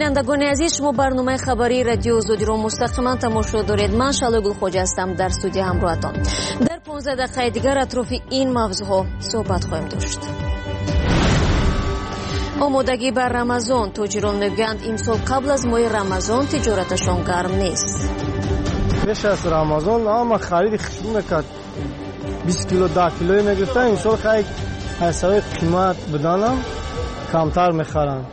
бинандагони азиз, шумо барномаи хабари радио Озодиро мустақиман тамошо доред. Ман Шалои Гулхоҷа ҳастам дар студия ҳамроҳатон. Дар 15 дақиқаи дигар атрофи ин мавзӯъҳо суҳбат хоҳем дошт. омодагӣ ба Рамазон. тоҷирон мегӯянд имсол қабл аз моҳи Рамазон тиҷораташон гарм нест. пеш аз Рамазон ама хариди хушрӯ мекард. 20 кило 10 килои мегирифтан, имсол хай ҳасаби қимат буданам камтар мехаранд.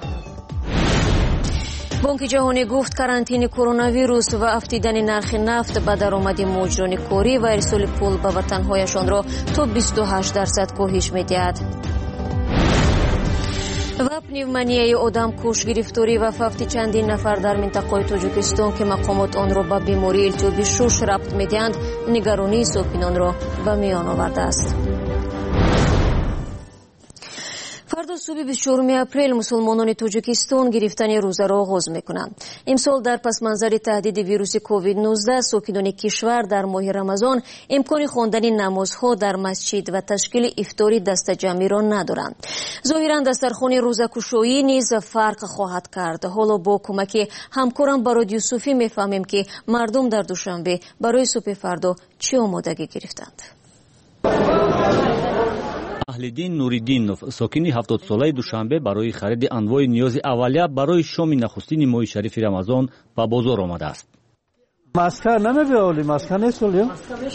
бонки ҷаҳонӣ гуфт карантини коронавирус ва афтидани нархи нафт ба даромади муҷрони корӣ ва ирсоли пул ба ватанҳояшонро то 28% коҳиш медиҳад. ва пневмонияи одамкуш, гирифторӣ ва фавти чандин нафар дар минтақаи Тоҷикистон ки мақомот онро ба бемории илтиёби шуш рабт медиҳанд, нигаронии сокинонро ба миён овардааст. фардо субҳи 24 апрел мусулмонони Тоҷикистон гирифтани рӯзаро оғоз мекунанд. имсол дар пасманзари таҳдиди вируси COVID-19 сокинони кишвар дар моҳи Рамазон имкони хондани намозҳо дар масҷид ва ташкили ифтори дастаҷамъиро надоранд. зоҳиран дастархони рӯзакушоӣ низ фарқ хоҳад кард. ҳоло бо кӯмаки ҳамкорам Барод Юсуфӣ мефаҳмем ки мардум дар душанбе барои субҳи фардо чӣ омодагӣ гирифтанд. Аҳлиддин Нуриддинов, сокини 70-солаи Душанбе, барои хариди анвои ниёзи аввалия барои шоми нахустини моҳи шарифи Рамазон ба бозор омадааст. Маска намебиёли, маска несоли?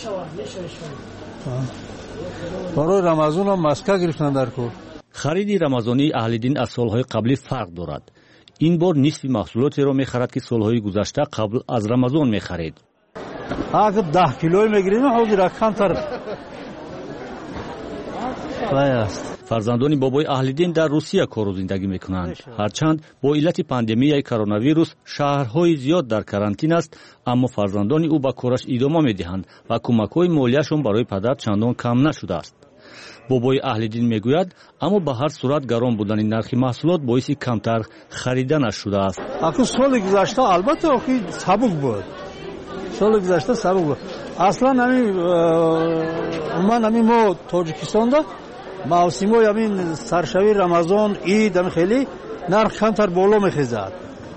барои Рамазон ҳам маска гирифтан дар кор. хариди рамазонии Аҳлиддин аз солҳои қаблӣ фарқ дорад. ин бор нисфи маҳсулотеро мехарад ки солҳои гузашта қабл аз Рамазон мехарид. агар 10 килои мегирем ҳозир камтар фарзандони бобои Аҳлиддин дар Русия кору зиндагӣ мекунанд. ҳарчанд бо иллати пандемияи коронавирус шаҳрҳои зиёд дар карантин аст, аммо фарзандони ӯ ба кораш идома медиҳанд ва кӯмакҳои молияшон барои падар чандон кам нашудааст. бобои Аҳлиддин мегӯяд, аммо ба ҳар сурат гарон будани нархи маҳсулот боиси камтар хариданаш шудааст. акун соли гузашта албатта охи сабук буд. соли гузашта сабук буд. аслан ҳамин мо Тоҷикистонда мавсимои ҳамин саршавии Рамазон, ид ҳамин хеле нарх камтар боло мехезад.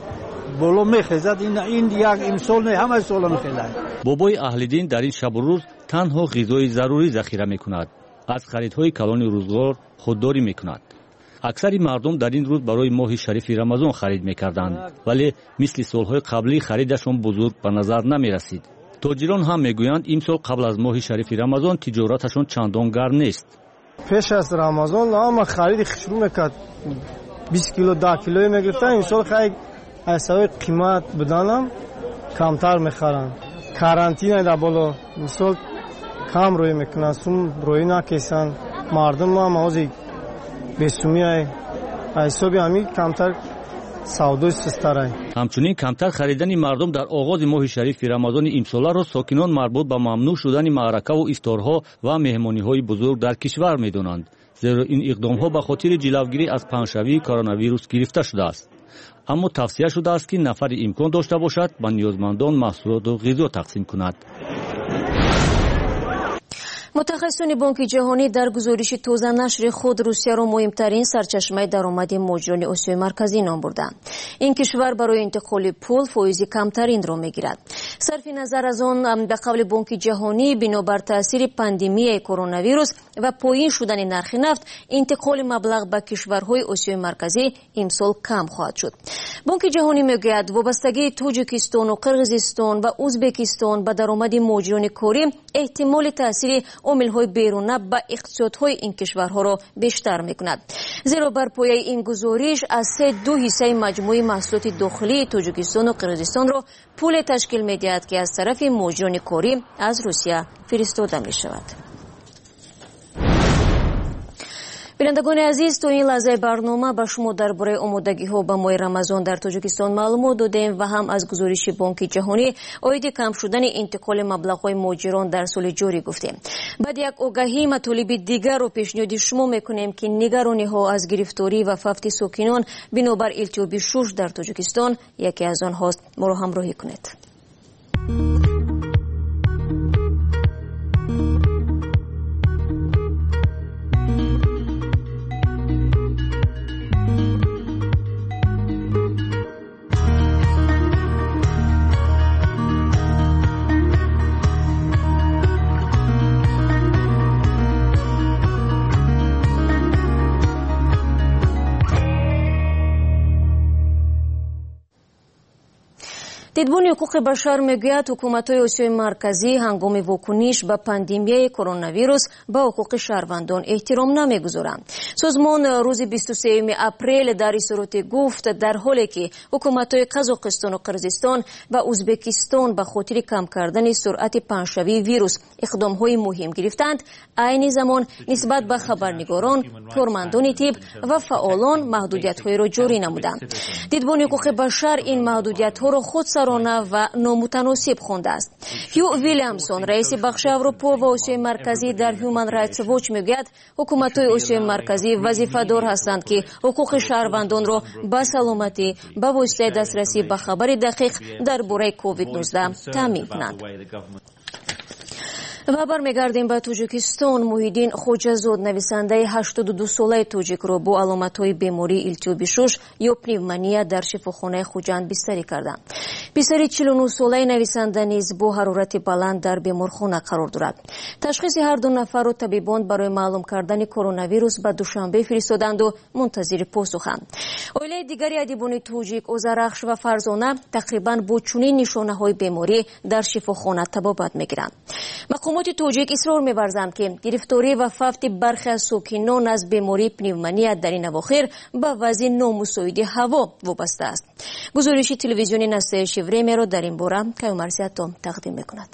ин як имсол не, ҳамаи сола мехезад. бобои Аҳлиддин дар ин шабу рӯз танҳо ғизои зарурӣ захира мекунад. аз харидҳои калони рӯзгор худдорӣ мекунад. аксари мардум дар ин рӯз барои моҳи шарифи Рамазон харид мекарданд, вале мисли солҳои қаблӣ харидашон бузург ба назар намерасид. тоҷирон ҳам мегӯянд имсол қабл аз моҳи шарифи Рамазон тиҷораташон чандон гарм нест. пеш аз Рамазон ама хариди хушрӯ мекард. 20 кило 10 килои мегирифтан, имсол хай ҳасаби қимат буданам камтар мехаранд. карантина да боло мисол кам рӯй мекунанд, сум рӯй накесанд. мардум ҳам ҳозир бесумияй ҳисоби ҳамин камтар савдои сустарай. ҳамчунин камтар харидани мардум дар оғози моҳи шарифи Рамазони имсоларо сокинон марбут ба мамнӯъ шудани маъракаву ифторҳо ва меҳмониҳои бузург дар кишвар медонанд, зеро ин иқдомҳо ба хотири ҷилавгирӣ аз паҳншавии коронавирус гирифта шудааст. аммо тавсия шудааст ки нафаре имкон дошта бошад ба ниёзмандон маҳсулоту ғизо тақсим кунад. мутахассисони бонки ҷаҳонӣ дар гузориши тоза нашри худ Русияро муҳимтарин сарчашмаи даромади муҷрони Осиёи марказӣ ном бурданд. ин кишвар барои интиқоли пул фоизи камтаринро мегирад. сарфи назар аз он, ба қавли бонки ҷаҳонӣ, бинобар таъсири пандемияи коронавирус ва поин шудани нархи нафт, интиқоли маблағ ба кишварҳои Осиёи марказӣ имсол кам хоҳад шуд. бонки ҷаҳонӣ мегӯяд вобастагии Тоҷикистону Қирғизистон ва Узбекистон ба даромади муҷрони корӣ эҳтимоли таъсири омилҳои беруна ба иқтисодҳои ин кишварҳоро бештар мекунад. зеро бар пояи ин гузориш аз 3/2 ҳиссаи маҷмӯи маҳсулоти дохилии Тоҷикистону Қирғизистонро пуле ташкил медиҳад ки аз тарафи муҷрони корӣ аз Русия фиристода мешавад. бинандагони азиз, то ин лаҳзаи барнома ба шумо дар бораи омодагиҳо ба моҳи Рамазон дар Тоҷикистон маълумот додем ва ҳам аз гузориши бонки ҷаҳонӣ оиди кам шудани интиқоли маблағҳои муҳоҷирон дар соли ҷорӣ гуфтем. баъди як огаҳӣ матолиби дигарро пешниҳоди шумо мекунем ки нигарониҳо аз гирифторӣ ва фавти сокинон бинобар илтиёби шуш дар Тоҷикистон яке аз онҳост. моро ҳамроҳӣ кунед. دیدبان حقوق بشر میگوید حکومت‌های آسیای مرکزی هنگام واکنش به پاندمی کرونا ویروس به حقوق شهروندان احترام نمیگذارند. سازمان روز 23 اپریل در اظهارات گفت در حالی که حکومت‌های قزاقستان و قرقیزستان و ازبکستان به خاطر کم کردن سرعت پنجشوی ویروس اقدام‌های مهم گرفتند، عین زمان نسبت به خبرنگاران، کارمندان طب و فعالان محدودیت‌های را جاری نمودند. دیدبان حقوق بشر این محدودیت‌ها را خودسرانه و نامتناسب خوانده است. هیو ویلیامسون رئیس بخش اروپا و آسیای مرکزی در هیومن رایتس واچ میگوید حکومت‌های آسیای مرکزی وظیفه‌دار هستند که حقوق شهروندان را به سلامتی به واسطه دسترسی به خبر دقیق درباره کووید 19 تامین کنند. و برمیگردیم به تاجیکستان. محیدین خوجازاد نویسنده 82 ساله تاجیک را با علامت‌های بیماری التهاب شش یا پنیومونیا در شفاخانه خوجند بستری کردند. پسر 49 ساله نویسنده نیز با حرارت بلند در بیمارخانه قرار دارد. تشخیص هر دو نفر را طبیبان برای معلوم کردن کرونا ویروس به دوشنبه فرستادند و منتظر پاسخند. عائله دیگری ادیبان تاجیک اوزرخش و فرزانه تقریبا با چنین نشانه‌های بیماری در شفاخانه طبابت می‌گیرند. مقامات تاجیک اصرار می‌ورزند که گرفتاری و فوت برخی از ساکنان از بیماری پنیومونیا در این اواخر به وضع نامساعد هوا وابسته است. گزارش تلویزیونی نسل شیوریمی را در این باره کیومرسیاتا تقدیم می‌کند.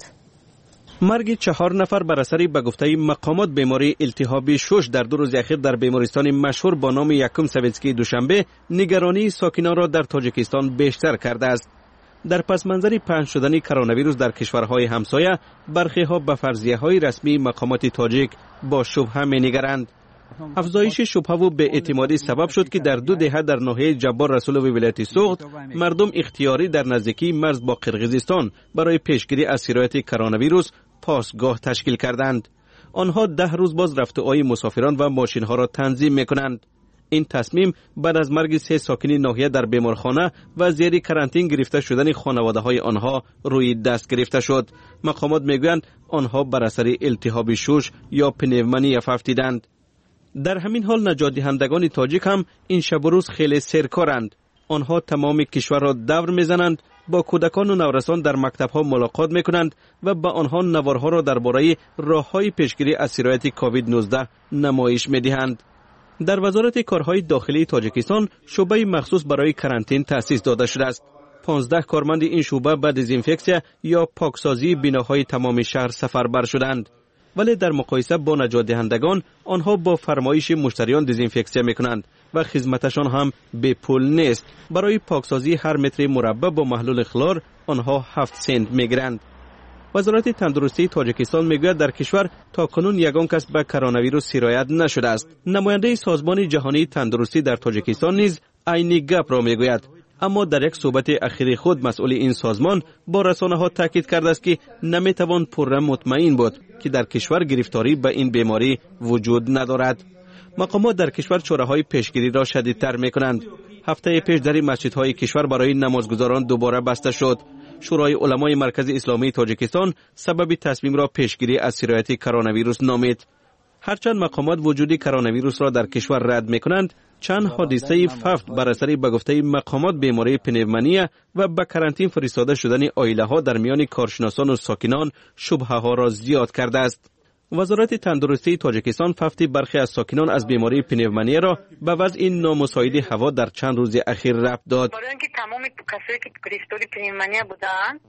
مرگ 4 نفر بر اثر به گفته مقامات بیماری التهاب شش در 2 روز اخیر در بیمارستان مشهور با نام یکم سویتسکی دوشنبه نگرانی ساکنان را در تاجیکستان بیشتر کرده است. در پس منظر پنهان شدن کرونا ویروس در کشورهای همسایه، برخی ها به فرضیه‌های رسمی مقامات تاجیک با شبهه می‌نگرند. افزایش شبهه و بی‌اعتمادی سبب شد که در 2 دهه در ناحیه جبار رسول و ولایت سوغد مردم اختیاری در نزدیکی مرز با قرقیزستان برای پیشگیری از سرایت کرونا ویروس پاسگاه تشکیل کردند. آنها 10 روز باز رفت و آی مسافران و ماشین‌ها را تنظیم می‌کنند. این تصمیم بعد از مرگ 3 ساکن ناحیه در بیمارخانه و زیر کرانتین گرفته شدن خانواده‌های آنها روی دست گرفته شد. مقامات میگویند آنها بر اثر التهاب شش یا پنیومونیا فوتیدند. در همین حال نجات دهندگان تاجیک هم این شب و روز خیلی سرکارند. آنها تمام کشور را دور میزنند، با کودکان و نورسان در مکتب‌ها ملاقات میکنند و با آنها نوارها را درباره راه‌های پیشگیری از سرایت کووید 19 نمایش میدهند. در وزارت کارهای داخلی تاجیکستان شعبه مخصوص برای کرانتین تأسیس داده شده است. 15 کارمند این شعبه به دزینفکسیا یا پاکسازی بناهای تمام شهر سفربر شدند. ولی در مقایسه با نجات دهندگان آنها با فرمایش مشتریان دزینفکسیا میکنند و خدمتشان هم به پول نیست. برای پاکسازی هر متر مربع با محلول خلور آنها 7 سنت میگیرند. وزارت تندرستی تاجیکستان میگوید در کشور تاکنون یگان کس به کرونا ویروس سرایت نشده است. نماینده سازمان جهانی تندرستی در تاجیکستان نیز عین گپ را میگوید، اما در یک صحبت اخیر خود مسئول این سازمان با رسانه‌ها تاکید کرده است که نمیتوان پررا مطمئن بود که در کشور گرفتاری به این بیماری وجود ندارد. مقامات در کشور چاره‌های پیشگیری را شدیدتر میکنند. هفته پیش در مسجدهای کشور برای نمازگزاران دوباره بسته شد. شورای علمای مرکز اسلامی تاجیکستان سبب تصمیم را پیشگیری از سرایت کرونا ویروس نامید. هرچند مقامات وجود کرونا ویروس را در کشور رد میکنند، چند حادثه فوت بر اثر به گفته مقامات بیماری پنیومونیا و به کرانتین فرستاده شدن عائله‌ها در میان کارشناسان و ساکنان شبهه‌ها را زیاد کرده است. وزارت تندرستی تاجیکستان فوت برخی از ساکنان از بیماری پنیومونیا را به وضع نامساعد هوا در چند روز اخیر ربط داد. برای اینکه تمام کسایی که گرفتاری پنیومونیا بودند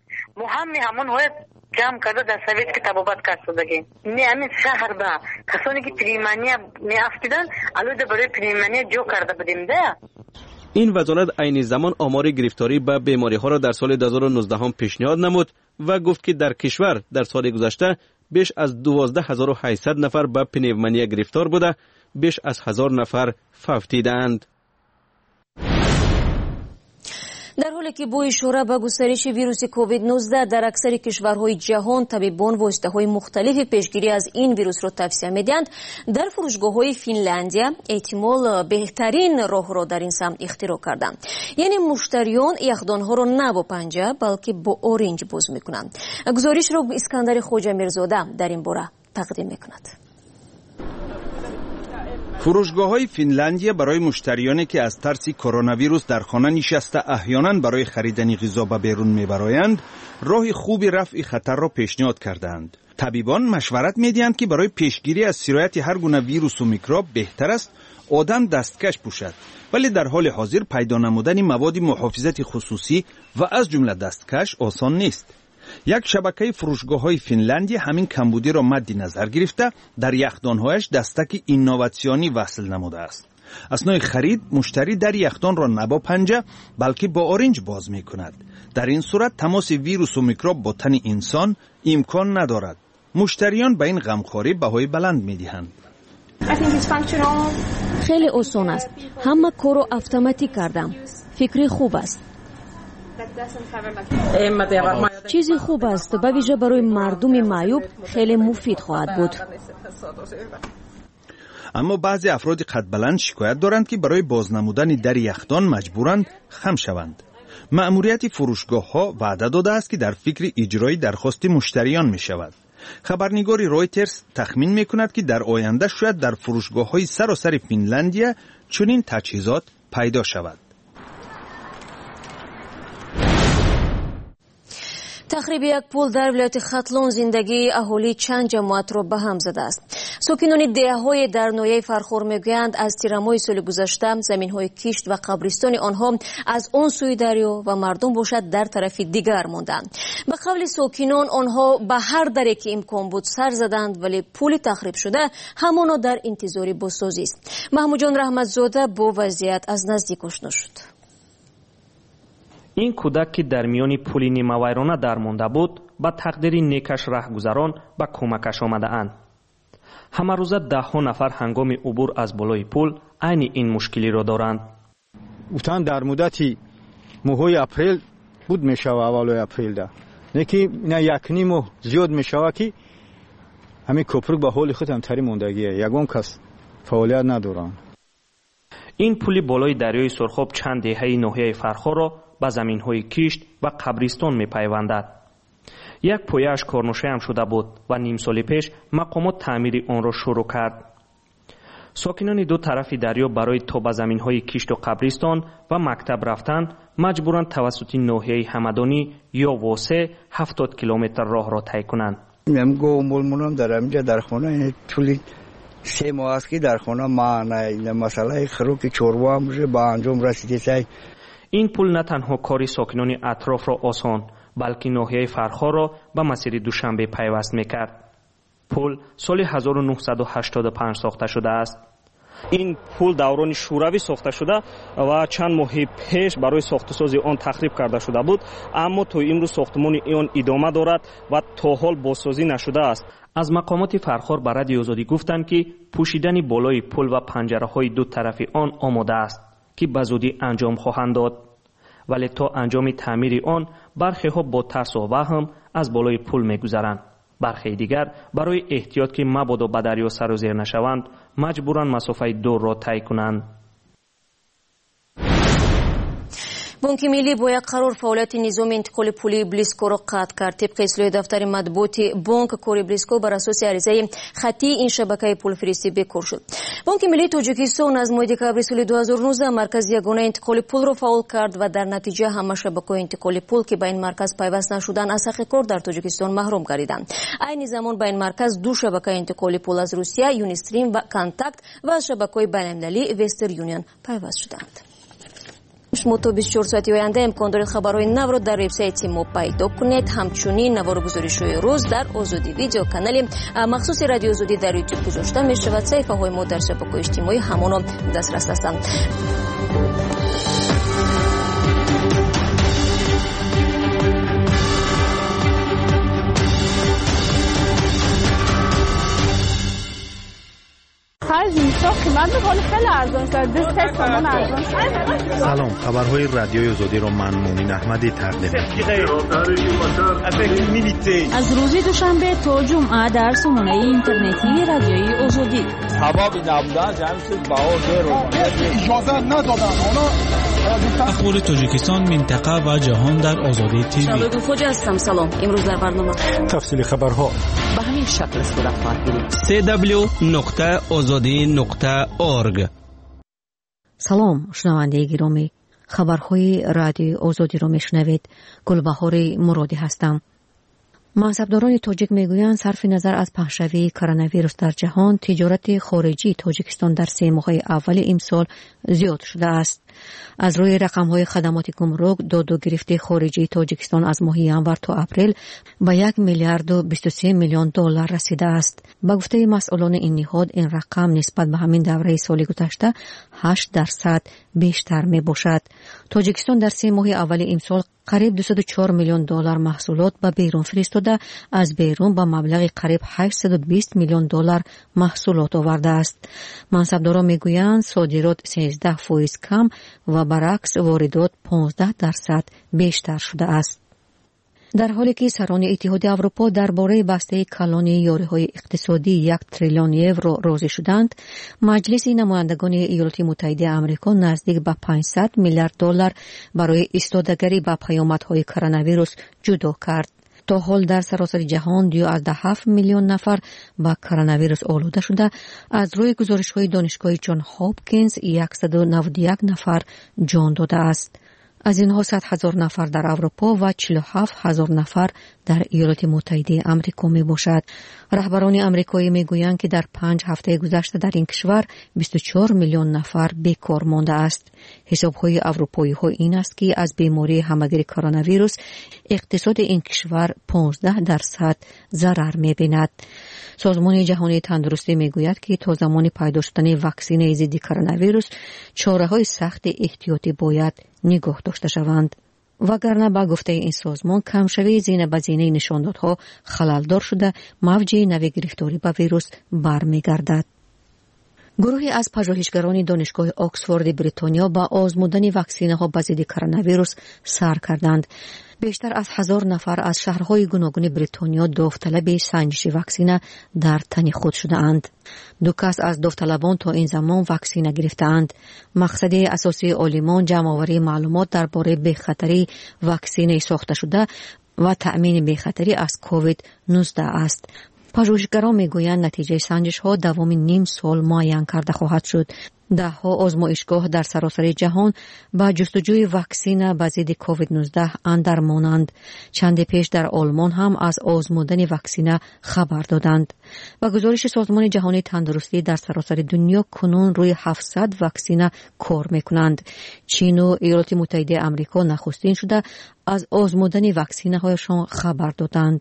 همون های جمع کرده در سویت که طبابت کرد شدگی. همین شهر با کسانی که پنیومونیا میافتیدن الان برای پنیومونیا جو کرده بودیم ده. این وزارت عین زمان آمار گرفتاری به بیماری ها را در سال 2019 هم پیشنهاد نمود و گفت که در کشور در سال گذشته بیش از 12800 نفر به پنیومونیا گرفتار بوده، بیش از 1000 نفر فوتیدند. در حالی که با اشاره به گسترش ویروس کووید 19 در اکثر کشورهای جهان طبیبان واسطه‌های مختلف پیشگیری از این ویروس را توصیه می‌دهند، در فروشگاه‌های فنلندیا احتمال بهترین راه را در این سمت اختراع کردند. یعنی مشتریان یخدان‌ها را نه با پنجه بلکه با اورنج باز می‌کنند. گزارش را اسکندر خوجا میرزاده در این باره تقدیم می‌کند. فروشگاه‌های فنلندیا برای مشتریانی که از ترس کرونا ویروس در خانه نشسته احیانا برای خریدن غذا به بیرون میبرایند، راه خوبی رفع خطر را پیشنهاد کردند. طبیبان مشورت میدهند که برای پیشگیری از سرایت هر گونه ویروس و میکروب بهتر است آدم دستکش پوشد، ولی در حال حاضر پیدا نمودن مواد محافظت خصوصی و از جمله دستکش آسان نیست. یک شبکه فروشگاه‌های فنلندی همین کمبودی را مد نظر گرفته در یخدان‌هایش دستک اینوواسیونی وصل نموده است. اثناء خرید مشتری در یخدان را نه با پنجه بلکه با آرنج باز می‌کند. در این صورت تماس ویروس و میکروب با تن انسان امکان ندارد. مشتریان به این غمخواری بهای بلند می‌دهند. خیلی آسان است. همه کارو اتوماتیک کردم. فکری خوب است. چیزی خوب است، به ویژه برای مردم معیوب خیلی مفید خواهد بود. اما بعضی افراد قد بلند شکایت دارند که برای بازنمودن در یخدان مجبورند خم شوند. مأموریت فروشگاه‌ها وعده داده است که در فکر اجرای درخواست مشتریان می شود. خبرنگار رویترز تخمین می کند که در آینده شاید در فروشگاه‌های سراسر فنلندیا چنین تجهیزات پیدا شود. تخریب یک پل در ولایت ختلون زندگی اهالی چند جماعت را به هم زده است. ساکنان دهه‌های در ناحیه فرخور میگویند از تیرمای سال گذشته زمین‌های کشت و قبرستان آنها از آن سوی دریا و مردم باشد در طرف دیگر ماندند. به قول ساکنان آنها به هر دری که امکان بود سر زدند، ولی پل تخریب شده همانا در انتظار بازسازی است. محمود جان رحمتزاده با وضعیت از نزدیک آشنا شد. این کودک که در میان پل نیمه ویرانه درمانده بود، با تقدیر نیکش رهگذران به کمکش آمده اند. همه روزه ده‌ها نفر هنگام عبور از بالای پل عین این مشکلی را دارند. گفتن در مدتی ماهای اپریل بود میشوه، اولای اپریل ده نکی نه یک نیم ماه زیاد میشوه که همین کپرک به حال خود هم تری موندگیه، یگان کس فعالیت ندارن. این پل بالای دریای سرخاب چند دهه ناحیه فرخار را به زمین‌های کشت و قبرستان می‌پیوندد. یک پایه‌اش کارنوشه هم شده بود و نیم سال پیش مقامات تعمیر آن را شروع کرد. ساکنان دو طرف دریا برای تا به زمین‌های کشت و قبرستان و مکتب رفتن مجبورند توسط ناحیه همدانی یا واسه 70 کیلومتر راه را طی کنند. من گومولمونم در اینجا در خانه طول 3 ماه است که در خانه من مسئله خروک چوروا هم به انجام رسیده. این پل نه تنها کاری ساکنان اطراف را آسان بلکه ناحیه فرخار را به مسیر دوشنبه پیوست میکرد. پل سال 1985 ساخته شده است. این پل دوران شوروی ساخته شده و چند ماه پیش برای ساخت‌وسازی آن تخریب کرده شده بود، اما تا امروز ساختمان آن ادامه دارد و تا حال بازسازی نشده است. از مقامات فرخار به رادیو آزادی گفتند که پوشیدن بالای پل و پنجره‌های دو طرف آن آماده است که به زودی انجام خواهند داد، ولی تا انجام تعمیر آن برخی ها با ترس و وهم از بالای پل می‌گذرند. برخی دیگر برای احتیاط که مبادا به دریا سر و زیر نشوند مجبورند مسافه دور را طی کنند. بانک ملی با یک قرار فعالیت نظام انتقال پولی بلیسکو را قطع کرد. طبق اصلاح دفتر مطبوعات بانک کار بلیسکو بر اساس عریضه خطی این شبکه پولفرستی بکار شد. بانک ملی تاجیکستان از ماه دکبر سال 2019 مرکز یگانه انتقال پول را فعال کرد و در نتیجه همه شبکه‌های انتقال پول که به این مرکز پیوست نشدند از حق کار در تاجیکستان محروم گردیدند. عین زمان به این مرکز دو شبکه انتقال پول از روسیه یونیستریم و کانتاکت و از شبکه‌های بین‌المللی وستر یونیون پیوست شدند. شما تا 24 ساعتی آینده امکان دارید خبرهای نو را در وبسایت ما پیدا کنید. همچنین نوار گزارش‌های روز در آزادی ویدیو کانال مخصوص رادیو آزادی در یوتیوب گذاشته می‌شود. صفحه‌های ما در شبکه‌های اجتماعی همان دسترس هستند. سلام، خبرهای رادیوی آزادی را من مومن احمدی تقدیم می‌کنم. از روز دوشنبه تا جمعه در سامانه اینترنتی رادیوی آزادی. سبب نبودن جمع شد با اجازه ندادن. اونا اخبار تاجیکستان، منطقه و جهان در آزادی تیوی. شبکه فوج هستم. سلام. امروز در برنامه تفصیل خبرها به همین شکل صورت خواهد گرفت. www.azadi.org. سلام شنونده گرامی، خبرهای رادیوی آزادی را میشنوید. گلبهار مرادی هستم. منصبداران تاجیک میگویند صرف نظر از پهشوی کرونا ویروس در جهان، تجارت خارجی تاجیکستان در 3 ماه اول امسال زیاد شده است. از روی رقم‌های خدمات گمرک، داد و گرفت خارجی تاجیکستان از ماه ینور تا اپریل به 1 میلیارد و 23 میلیون دلار رسیده است. با گفته مسئولان این نهاد، این رقم نسبت به همین دوره سال گذشته 8% بیشتر می باشد. تاجیکستان در 3 ماه اول امسال قریب 204 میلیون دلار محصولات به بیرون فرستاده، از بیرون با مبلغ قریب 820 میلیون دلار محصولات آورده است. منصبداران میگویند صادرات 13% کم و برعکس واردات 15% بیشتر شده است. در حالی که سران اتحاد اروپا درباره بسته کلان یاری‌های اقتصادی 1 تریلیون یورو راضی شدند، مجلس نمایندگان ایالات متحده آمریکا نزدیک به 500 میلیارد دلار برای ایستادگی به پیامدهای کرونا ویروس جدا کرد. تا حال در سراسر جهان 2.7 میلیون نفر با کرونا ویروس آلوده شده. از روی گزارش‌های دانشگاه جان هاپکینز 191 نفر جان داده است. از اینها 100,000 نفر در اروپا و 47,000 نفر در ایالات متحده آمریکا می باشد. رهبران آمریکایی می گویند که در 5 هفته گذشته در این کشور 24 میلیون نفر بیکار مانده است. حساب‌های اروپایی ها این است که از بیماری همگیر کرونا ویروس اقتصاد این کشور 15% ضرر می بیند. سازمان جهانی تندرستی می گوید که تا زمان پیدا شدن واکسن ضد کرونا ویروس چاره‌های سخت احتیاطی باید نگاه داشته شوند. وگرنه با گفته این سازمان کمشوی زینه به زینه نشاندادها خللدار شده، موج نوی گرفتاری به ویروس برمیگردد. گروهی از پژوهشگران دانشگاه آکسفورد بریتانیا با آزمودن واکسن‌ها به ضد کرونا ویروس سر کردند. بیشتر از 1000 نفر از شهرهای گوناگون بریتانیا داوطلب سنجش واکسن در تن خود شده‌اند. 2 کس از داوطلبان تا این زمان واکسن گرفته‌اند. مقصد اساسی عالمان جمع‌آوری معلومات درباره بی‌خطری واکسن ساخته شده و تأمین بی‌خطری از کووید 19 است. پژوهشگران میگویند نتیجه سنجش ها دوام نیم سال معین کرده خواهد شد. 10 آزمایشگاه در سراسر جهان با جستجوی واکسن به ضد کووید 19 اندرمانند. چند پیش در آلمان هم از آزمودن واکسن خبر دادند. با گزارش سازمان جهانی تندرستی در سراسر دنیا کنون روی 700 واکسن کار میکنند. چین و ایالات متحده آمریکا نخستین شده از آزمودن واکسن هایشان خبر دادند.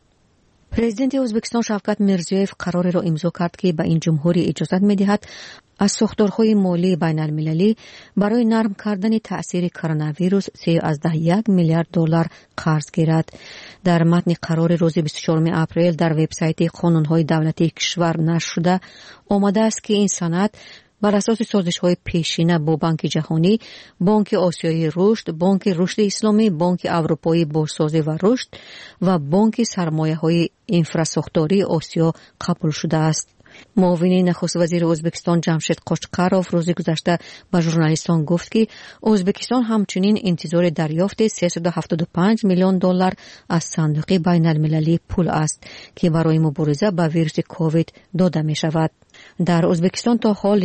پرزیدنت ازبکستان شوکت میرزیویف قراری را امضا کرد که به این جمهوری اجازت می‌دهد از ساختارهای مالی بین المللی برای نرم کردن تأثیر کرونا ویروس 3.1 میلیارد دلار قرض گیرد. در متن قرار روز 24 اپریل در وبسایت قانون‌های دولتی کشور نشر شده آمده است که این سند بر اساس سازش‌های پیشینه با بانک جهانی، بانک آسیایی رشد، بانک رشد اسلامی، بانک اروپایی بازسازی و رشد و بانک سرمایه‌های انفراستراکتوری آسیا قبول شده است. معاون نخست وزیر ازبکستان جمشید قوچقروف روز گذشته به ژورنالیستان گفت که ازبکستان همچنین انتظار دریافت 375 میلیون دلار از صندوق بین المللی پول است که برای مبارزه با ویروس کووید داده می شود. در ازبکستان تا حال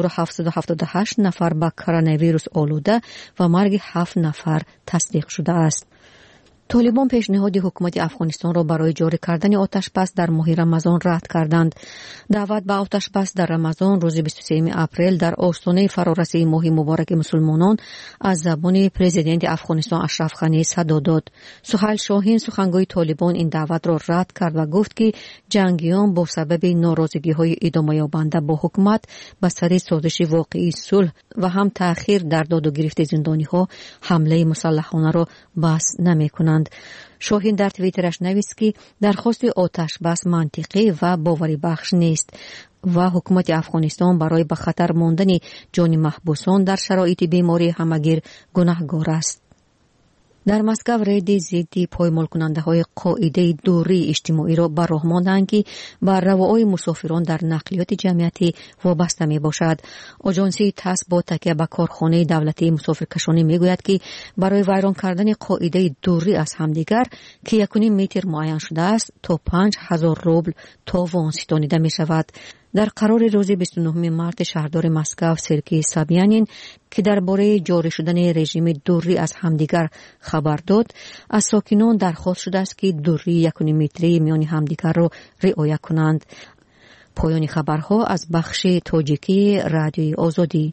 1778 نفر با کرونا ویروس آلوده و مرگ 7 نفر تصدیق شده است. طالبان پیشنهاد حکومت افغانستان را برای جاری کردن آتش بس در ماه رمضان رد کردند. دعوت به آتش بس در رمضان روز 23 اپریل در آستانه فرارسی ماه مبارک مسلمانان از زبان پرزیدنت افغانستان اشرف غنی صدا داد. سهیل شاهین سخنگوی طالبان این دعوت را رد کرد و گفت که جنگیان با سبب ناراضگی‌های ادامه یابنده با حکومت به سر سازش واقعی صلح و هم تأخیر در داد و گرفت زندانی‌ها حمله مسلحانه را بس نمی‌کنند. شاهین در توییترش نوشت که درخواست آتش بس منطقی و باوری بخش نیست و حکومت افغانستان برای به خطر ماندن جان محبوسان در شرایط بیماری همگیر گناهکار است. در مسکو رید ضد پایمال کننده های قاعده دوری اجتماعی را به راه ماندند که بر رواهای مسافران در نقلیات جمعیتی وابسته می باشد. آژانسی تاس با تکیه به کارخانه دولتی مسافرکشانی می گوید که برای ویران کردن قاعده دوری از همدیگر که 1.5 متر معین شده است تا 5000 روبل تاوان ستانیده می شود. در قرار روز 29 مارس شهردار مسکو سرگئی سابیانین که درباره جاری شدن رژیم دوری از همدیگر خبر داد، از ساکنان درخواست شده است که دوری 1.5 متری میان همدیگر را رعایت کنند. پایان خبرها از بخش تاجیکی رادیوی آزادی.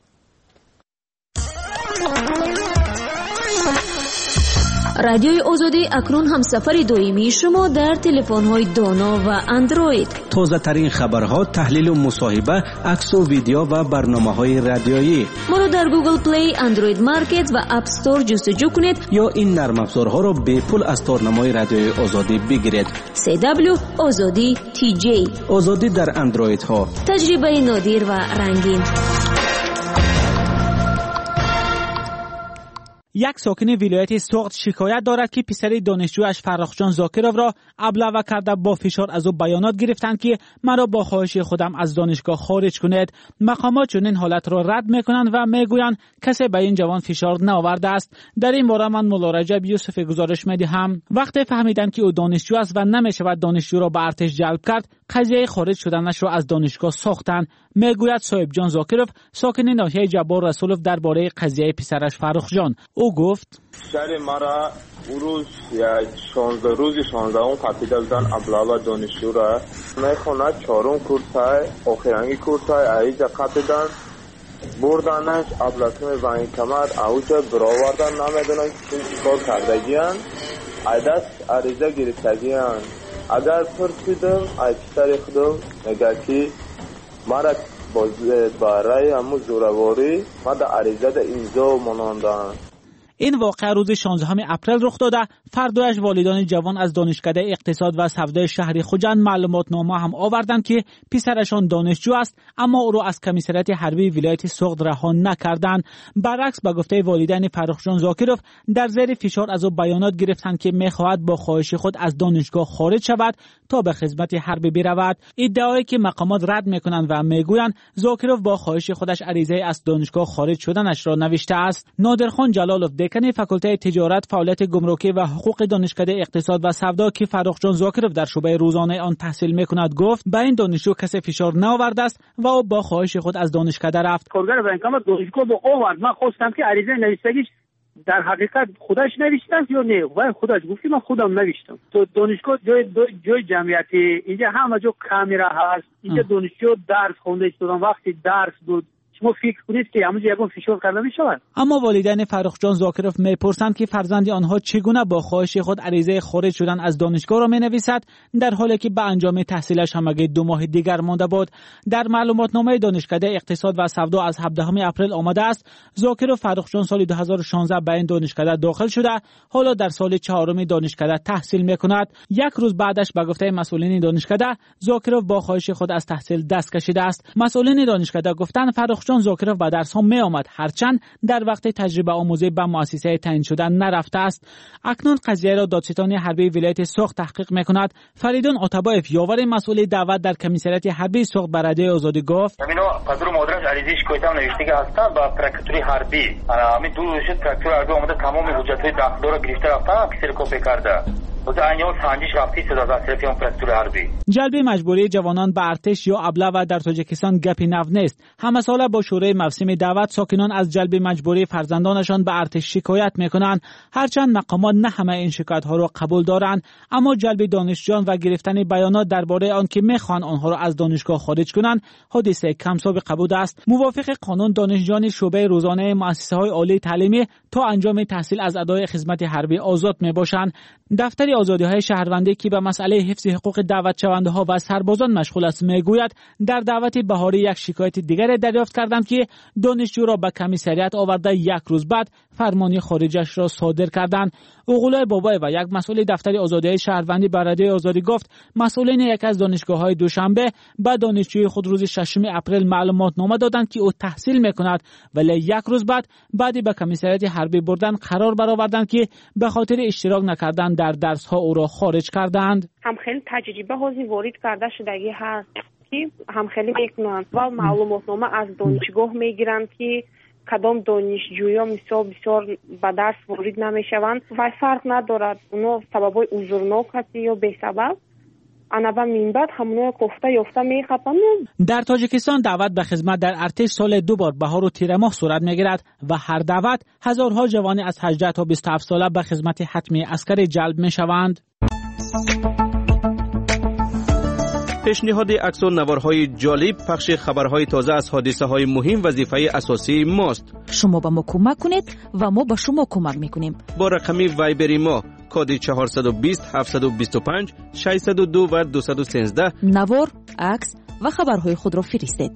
رادیوی آزادی اکنون هم سفر دائمی شما در تلفن‌های دانا و اندروید. تازه ترین خبرها، تحلیل و مصاحبه، عکس و ویدیو و برنامه‌های رادیویی. ما را در گوگل پلی، اندروید مارکت و اپ استور جستجو کنید یا این نرم افزارها را به پول از تارنمای رادیوی آزادی بگیرید. CW آزادی TJ. آزادی در اندروید ها. تجربه نادر و رنگین. یک ساکن ولایت سوغد شکایت دارد که پسر دانشجویش فرخجان زاکرov را ابلغ کرده با فشار از او بیانات گرفتند که مرا با خواهش خودم از دانشگاه خارج کنید. مقامات چنین حالت را رد میکنند و میگویند کسی به این جوان فشار نآورده است. در این باره من مولا رجب یوسف گزارش میدهم. وقتی فهمیدند که او دانشجو است و نمیشود دانشجو را به ارتش جلب کرد، قضیه خارج شدنش را از دانشگاه ساختند. میگوید صاحب جان زاکرov ساکن ناحیه جبار رسولوف درباره قضیه پسرش فرخجان. او گفت شهر مرا روز یا 16 قاپیده بودن ابلغ دانشجو را میخوند 4 کورسای آخرینگی کورسای ایجا قاپیدن بردنش ابلغ وانی کمر اوجا براوردن نمیدونن که چیکار کردگیان ایدست عریضه گرفتگیان. اگر پرسیدم پسر خودم میگه که مرا برای همون زورواری ما در عریضه اینجا ماناندن. این واقعه روز 16 اپریل رخ داده. فردایش والدان جوان از دانشکده اقتصاد و سودای شهر خوجند معلومات نامه هم آوردند که پسرشان دانشجو است، اما او را از کمیسریت حربی ولایت سوغد رها نکردند. برعکس به گفته والدین فرخجان زاکرov در زیر فشار از او بیانات گرفتند که می‌خواهد با خواهش خود از دانشگاه خارج شود تا به خدمت حربی برود. ادعایی که مقامات رد می‌کنند و میگویند زاکرov با خواهش خودش عریضه از دانشگاه خارج شدنش را نوشته است. نادرخان جلالوف دکان فاکولته تجارت، فعالیت گمرکی و حقوق دانشکده اقتصاد و سودا که فرخجان زاکرov در شعبه روزانه آن تحصیل می‌کند گفت به این دانشجو کسی فشار نآورده است و او با خواهش خود از دانشکده رفت. کارگر بانکامات دانشگاه با آورد. من خواستم که عریضه نوشتگیش در حقیقت خودش نوشته است یا نه، و خودش گفت من خودم نوشتم. تو دانشگاه جای جمعیتی، اینجا همه جا کامera هست، اینجا دانشجو درس خونده استادان وقتی درس بود شما فکر کنید که همونجا یکم فشار کرده می شود. اما والدین فرخجان زاکرov میپرسند که فرزند آنها چگونه با خواهش خود عریضه خارج شدن از دانشگاه را مینویسد در حالی که به انجام تحصیلش همگی 2 ماه دیگر مانده بود. در معلومات نامه دانشکده اقتصاد و سودا از 17 اپریل آمده است زاکرov فرخجان سال 2016 به این دانشکده داخل شده، حالا در سال 4 دانشکده تحصیل میکند. یک روز بعدش به گفته مسئولین دانشکده زاکرov با خواهش خود از تحصیل دست کشیده است. مسئولین دانشکده گفتند فرخجان زاکرov به درس ها می آمد، هرچند در وقت تجربه آموزی به مؤسسه تعیین شده نرفته است. اکنون قضیه را دادستان حربی ولایت سوغد تحقیق میکند. فریدون آتابایف یاور مسئول دعوت در کمیسریت حربی سوغد به رادیوی آزادی گفت همین پدر و مادرش عریضه شکایتم نوشته هستن با پرکتوری حربی. همین دو شد پرکتور حربی اومده تمام حجت‌های داخلی را گرفته رفتن کسی کپی کرده. جلب مجبوری جوانان به ارتش یا ابله و در تاجیکستان گپی نو نیست. همه ساله با شورای موسم دعوت ساکنان از جلب مجبوری فرزندانشان به ارتش شکایت میکنند. هرچند مقامات نه همه این شکایت ها را قبول دارند، اما جلب دانشجویان و گرفتن بیانات درباره آن که میخوان آنها را از دانشگاه خارج کنند حادثه کم سابقه بوده است. موافق قانون دانشجویان شعبه روزانه مؤسسه‌های عالی تعلیمی تا انجام تحصیل از ادای خدمت حربی آزاد میباشند. دفتر آزادی‌های شهروندی که به مسئله حفظ حقوق دعوت شونده‌ها و سربازان مشغول است میگوید در دعوت بهاری یک شکایت دیگر دریافت کردند که دانشجو را به کمیسریات آورده یک روز بعد فرمان خارجش را صادر کردند. اوغلای بابای و یک مسئول دفتر آزادی‌های شهروندی به رادیوی آزادی گفت مسئولین یک از دانشگاه‌های دوشنبه به دانشجوی خود روز 6 اپریل معلومات نامه دادند که او تحصیل می‌کند، ولی یک روز بعدی به کمیسریات حربی بردن قرار برآوردند که به خاطر اشتراک نکردن در درس‌ها او را خارج کردند. هم خیلی تجربه هایی وارد کرده شدگی هست که هم خیلی میکنند و معلومات نامه از دانشگاه میگیرند که کدام دانشجویا بسیار به درس وارد نمیشوند و فرق ندارد اونا سببای عذرناک است یا بی سبب انبا منبت همونو گفته یافته میخوابند. در تاجیکستان دعوت به خدمت در ارتش سال 2 بار بهار و تیر ماه صورت میگیرد و هر دعوت هزارها جوان از 18 تا 27 ساله به خدمت حتمی عسکری جلب میشوند. پیشنهاد عکس و نوارهای جالب، پخش خبرهای تازه از حادثه‌های مهم وظیفه اساسی ماست. شما به ما کمک کنید و ما به شما کمک میکنیم. با رقم وایبری ما کد 420 725 602 و 213 نوار، عکس و خبرهای خود را فرستید.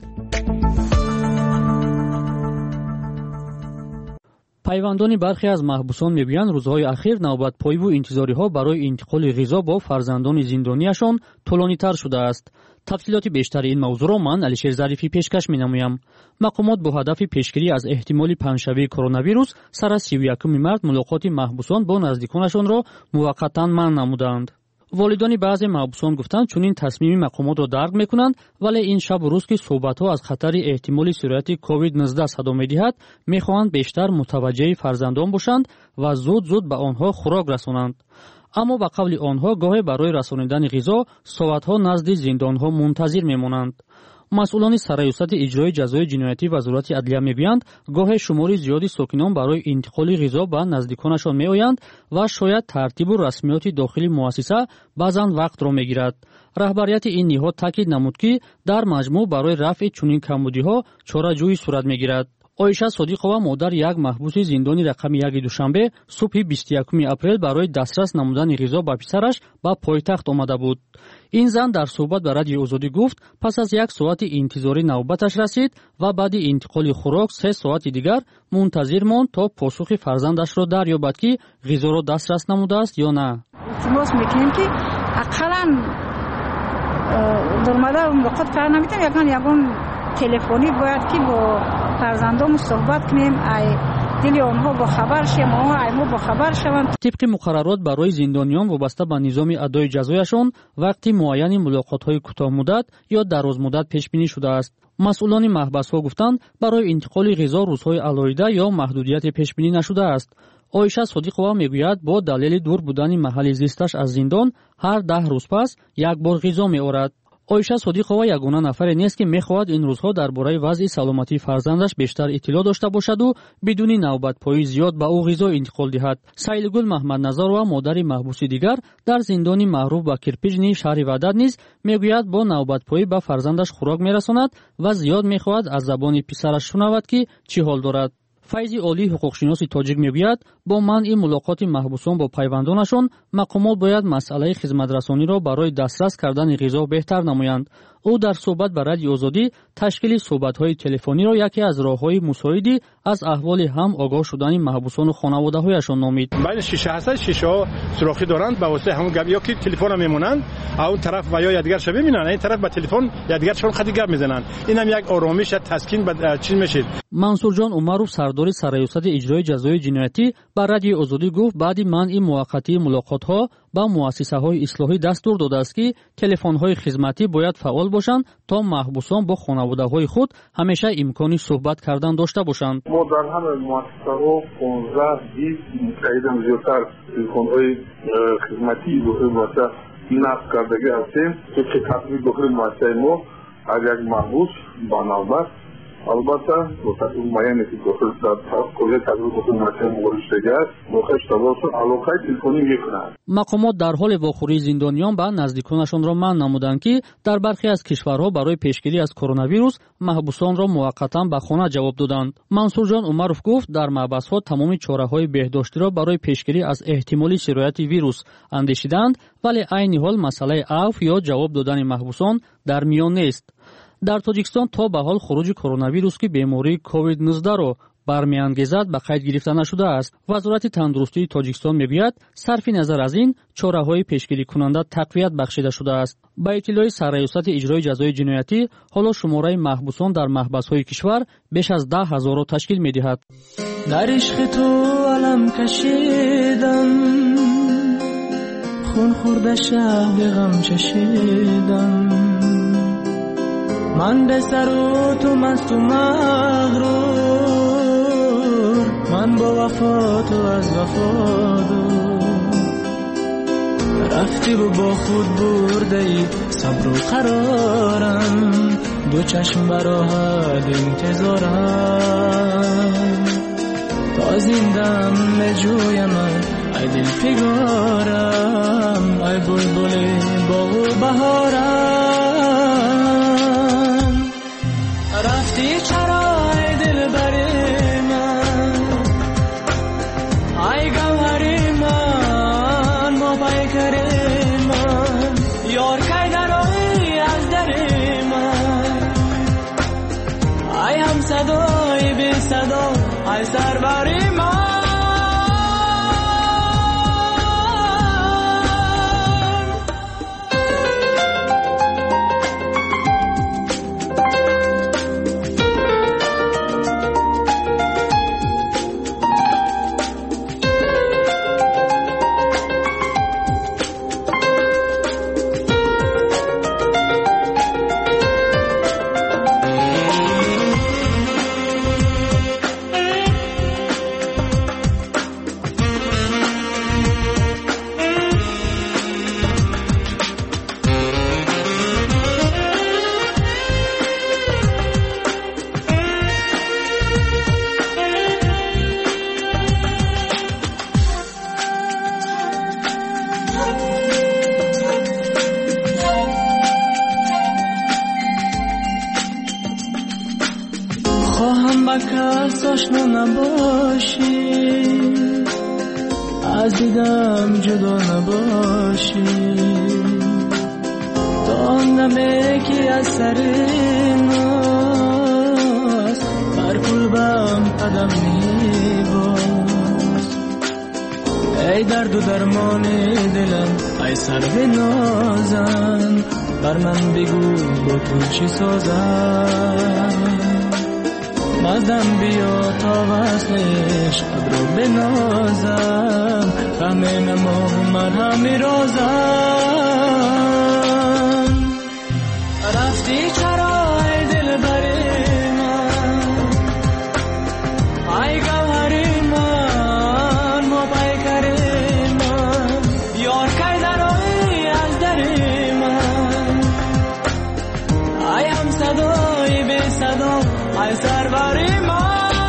پیوندان برخی از محبوسان میگویند روزهای اخیر نوبت پایی و انتظاری‌ها برای انتقال غذا با فرزندان زندانیشان طولانی‌تر شده است. تفصیلات بیشتر این موضوع را من علیشیر ظریفی پیشکش می‌نمویم. مقامات با هدف پیشگیری از احتمال پنجشنبه کرونا ویروس سر از 31 مارس ملاقات محبوسان با نزدیکانشان را موقتا منع نمودند. والدان بعضی محبوسان گفتند چنین تصمیم مقامات را درک میکنند، ولی این شب و روز که صحبت‌ها از خطر احتمالی سرایت کووید 19 صدا می‌دهد می‌خواهند بیشتر متوجه فرزندان باشند و زود به آنها خوراک رسانند. اما با قول آنها گاهی برای رسانیدن غذا ساعت‌ها نزد زندان‌ها منتظر می‌مانند. مسئولان سرایوسط اجرای جزای جنایتی وزارت عدلیه میگویند گاهی شماری زیادی ساکنان برای انتقال غذا به نزدیکانشان میآیند و شاید ترتیب و رسمیات داخلی مؤسسه بعضا وقت را میگیرد. رهبریت این نهاد تاکید نمود که در مجموع برای رفع چنین کمبودی‌ها چاره‌جویی صورت میگیرد. آیشه صادقова مادر یک محبوس زندانی رقم 1 دوشنبه صبح 21 اپریل برای دسترس نمودن غذا به پسرش به پایتخت آمده بود. این زن در صحبت به رادیوی آزادی گفت پس از 1 ساعت انتظاری نوبتش رسید و بعد انتقال خوراک 3 ساعت دیگر منتظر ماند تا پاسخ فرزندش را دریابد که غذا را دسترس نموده است یا نه. التماس میکنیم که اقلا درمدار ملاقات کار نمیتونیم، یکان تلفنی باید که با فرزندان صحبت کنیم، ای دل آنها با خبر شیم، ما با خبر شوند. طبق مقررات برای زندانیان وابسته به نظام ادای جزایشان وقتی معین ملاقات‌های کوتاه مدت یا دراز مدت پیش بینی شده است. مسئولان محبس‌ها گفتند برای انتقال غذا روزهای علایده یا محدودیت پیش بینی نشده است. آیشه صادقова میگوید با دلیل دور بودن محل زیستش از زندان هر 10 روز پس یک بار غذا می‌آورد. آیشه صادقова یگانه نفری نیست که می‌خواهد این روزها درباره وضع سلامتی فرزندش بیشتر اطلاع داشته باشد و بدون نوبت پایی زیاد به او غذا انتقال دهد. سیلگل محمد نظرова مادر محبوس دیگر در زندانی معروف به کرپیجنی شهر وحدت نیز میگوید با نوبت پایی به فرزندش خوراک میرساند و زیاد می‌خواهد از زبان پسرش شنود که چی حال دارد. فیض علی حقوقشناس تاجیک میگوید با منع ملاقات محبوسان با پیوندانشان مقامات باید مسئله خدمترسانی را برای دسترس کردن غذا بهتر نمایند. او در صحبت با رادیو آزادی تشکیل صحبت‌های تلفنی را یکی از راه‌های مساعدی از احوال هم آگاه شدن محبوسان و خانواده‌هایشان نامید. بین شیشه هست، شیشه ها سوراخی دارند، به واسطه همون گپ یا که تلفن میمونند، اون طرف و یا دیگر شب میبینن، این طرف با تلفن یا دیگرشون خیلی گپ میزنن. اینم یک آرامش تسکین به چی میشه. منصور جان عمرов سردار سرایوسط اجرای جزای جنایتی با رادیو آزادی گفت بعد منع موقتی ملاقات‌ها با مؤسسه‌های اصلاحی دستور داده است که تلفن‌های خدمتی باید فعال باشند تا محبوسان با خانواده‌های خود همیشه امکان صحبت کردن داشته باشند. ما در همه مؤسسه‌ها 15-20 تاییدم زیادتر تلفن‌های خدمتی واسه نصب کردگی هستیم که تطبیق داخل مؤسسه ما از یک محبوس با نوبت البته متأسف معینی که گفتن در کل تجربه حکومتی مورد شگر مخش تواصل علاقه تلفنی میکنند. مقامات در حال واخوری زندانیان به نزدیکانشان را منع نمودند که در برخی از کشورها برای پیشگیری از کرونا ویروس محبوسان را موقتا به خانه جواب دادند. منصور جان عمرов گفت در محبس‌ها تمام چاره‌های بهداشتی را برای پیشگیری از احتمالی سرایت ویروس اندیشیدند، ولی عین حال مسئله عفو یا جواب دادن محبوسان در میان نیست. در تاجیکستان تا به حال خروج کرونا ویروس که بیماری کووید 19 را برمیانگیزد به قید گرفته نشده است. وزارت تندرستی تاجیکستان میگوید صرف نظر از این چاره‌های پیشگیری کننده تقویت بخشیده شده است. با اطلاع سرریاست اجرای جزای جنایتی، حالا شماره محبوسان در محبس‌های کشور بیش از 10,000 را تشکیل می‌دهد. در عشق تو علم کشیدم، خون خورده شب غم چشیدم، من به سر و تو مست و مغرور، من با وفا تو از وفا دور، رفتی و با خود برده ای صبر و قرارم، دو چشم براحت انتظارم، تا زندم نجوی من ای دل پگارم، ای بلبل باغ و بهارم، رفتی چرا ای دل بری من، ای گوهری من، ما پیکری من، یار کی درایی از دری من، ای هم صدای بی صدا، ای سربری من. کس آشنا نباشی، از دیدم جدا نباشی، تا آن دمه که از سر ناز بر قلبم قدم میباز، ای درد و درمان دلم، ای سر نازم، بر من بگو با تو چی سازم، مزدم بیا تا وصلش قد رو بنازم، فهمه نما من همی رازم، رفتی چرا ای دل بری من، ای گوهری من، ما پیکری من، یار کی درایی از دری من، ای هم صدای بی صدا، ای سربری من.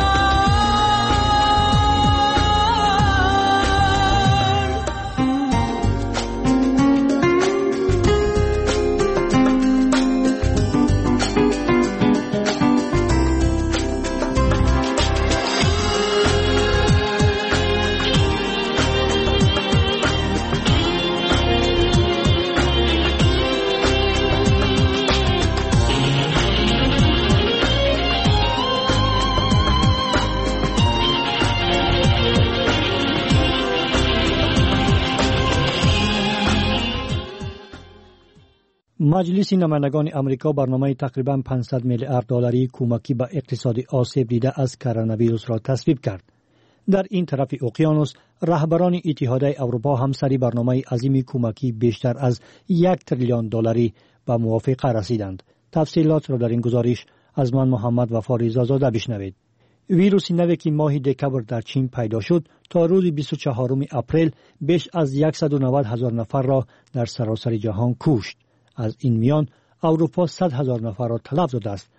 مجلس نمایندگان امریکا برنامه تقریباً 500 میلیارد دلاری کمکی به اقتصاد آسیب دیده از کرونا ویروس را تصویب کرد. در این طرف اقیانوس رهبران اتحادیه اروپا هم سری برنامه عظیم کمکی بیشتر از 1 تریلیون دلاری به موافقه رسیدند. تفصیلات را در این گزارش از من محمد وفا رضازاده بشنوید. ویروس نوی که ماه دکبر در چین پیدا شد تا روز 24 اپریل بیش از 190,000 نفر را در سراسر جهان کشت. از این میان اروپا 100,000 نفر را تلف داده است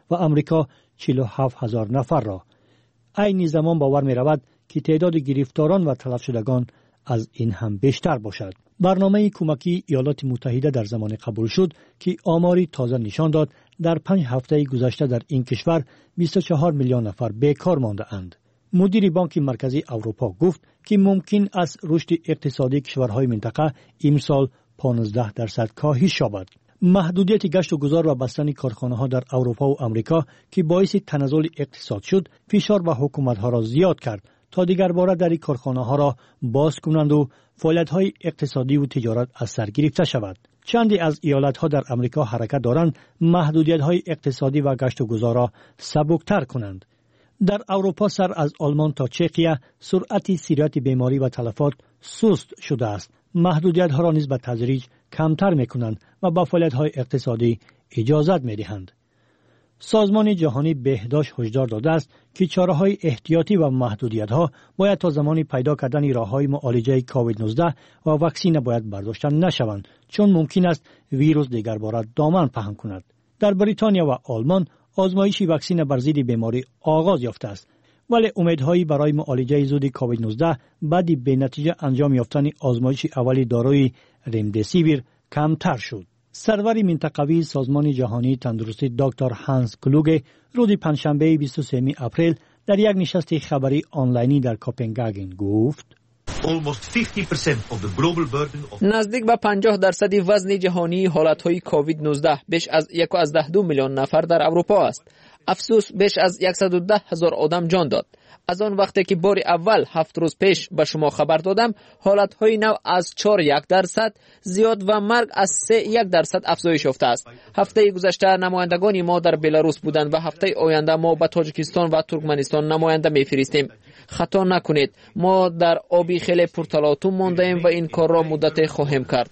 و امریکا 47,000 نفر را. عین زمان باور می رود که تعداد گرفتاران و تلف شدگان از این هم بیشتر باشد. برنامه کمکی ایالات متحده در زمان قبول شد که آماری تازه نشان داد در 5 هفته گذشته در این کشور 24 میلیون نفر بیکار مانده اند. مدیر بانک مرکزی اروپا گفت که ممکن است رشد اقتصادی کشورهای منطقه امسال 15% کاهش یابد. محدودیت گشت و گذار و بستن کارخانه‌ها در اروپا و امریکا که باعث تنزل اقتصاد شد، فشار به حکومت‌ها را زیاد کرد تا دیگر باره در کارخانه‌ها را باز کنند و فعالیت‌های اقتصادی و تجارت از سر گرفته شود. چندی از ایالت‌ها در امریکا حرکت دارند محدودیت‌های اقتصادی و گشت و گذار را سبکتر کنند. در اروپا سر از آلمان تا چخیه سرعت سیرت بیماری و تلفات سست شده است. محدودیت‌ها را نیز به تدریج کمتر می‌کنند و به فعالیت‌های اقتصادی اجازت می‌دهند. سازمان جهانی بهداشت هشدار داده است که چاره‌های احتیاطی و محدودیت‌ها باید تا زمانی پیدا کردن راه‌های معالجه کووید 19 و واکسن باید برداشته نشوند، چون ممکن است ویروس دیگر باره دامن پهن کند. در بریتانیا و آلمان آزمایش واکسن بر ضد بیماری آغاز یافته است، ولی امیدهایی برای معالجه زود کووید 19 بعد به نتیجه انجام یافتن آزمایش اولی داروی رمدسیویر کمتر شد. سرور منطقوی سازمان جهانی تندرستی دکتر هانس کلوگ روز پنجشنبه 23 اپریل در یک نشست خبری آنلاینی در کوپنهاگن گفت: نزدیک به 50% وزن جهانی حالتهای کووید 19 بیش از 1.2 میلیون نفر در اروپا است. افسوس بیش از 110,000 آدم جان داد. از آن وقتی که بار اول 7 روز پیش به شما خبر دادم، حالتهای نو از 4.1% زیاد و مرگ از 3.1% افزایش یافته است. هفته گذشته نمایندگان ما در بلاروس بودند و هفته آینده ما به تاجیکستان و ترکمنستان نماینده میفرستیم. خطا نکنید، ما در آبی خیلی پرتلاطم مانده ایم و این کار را مدت خواهیم کرد.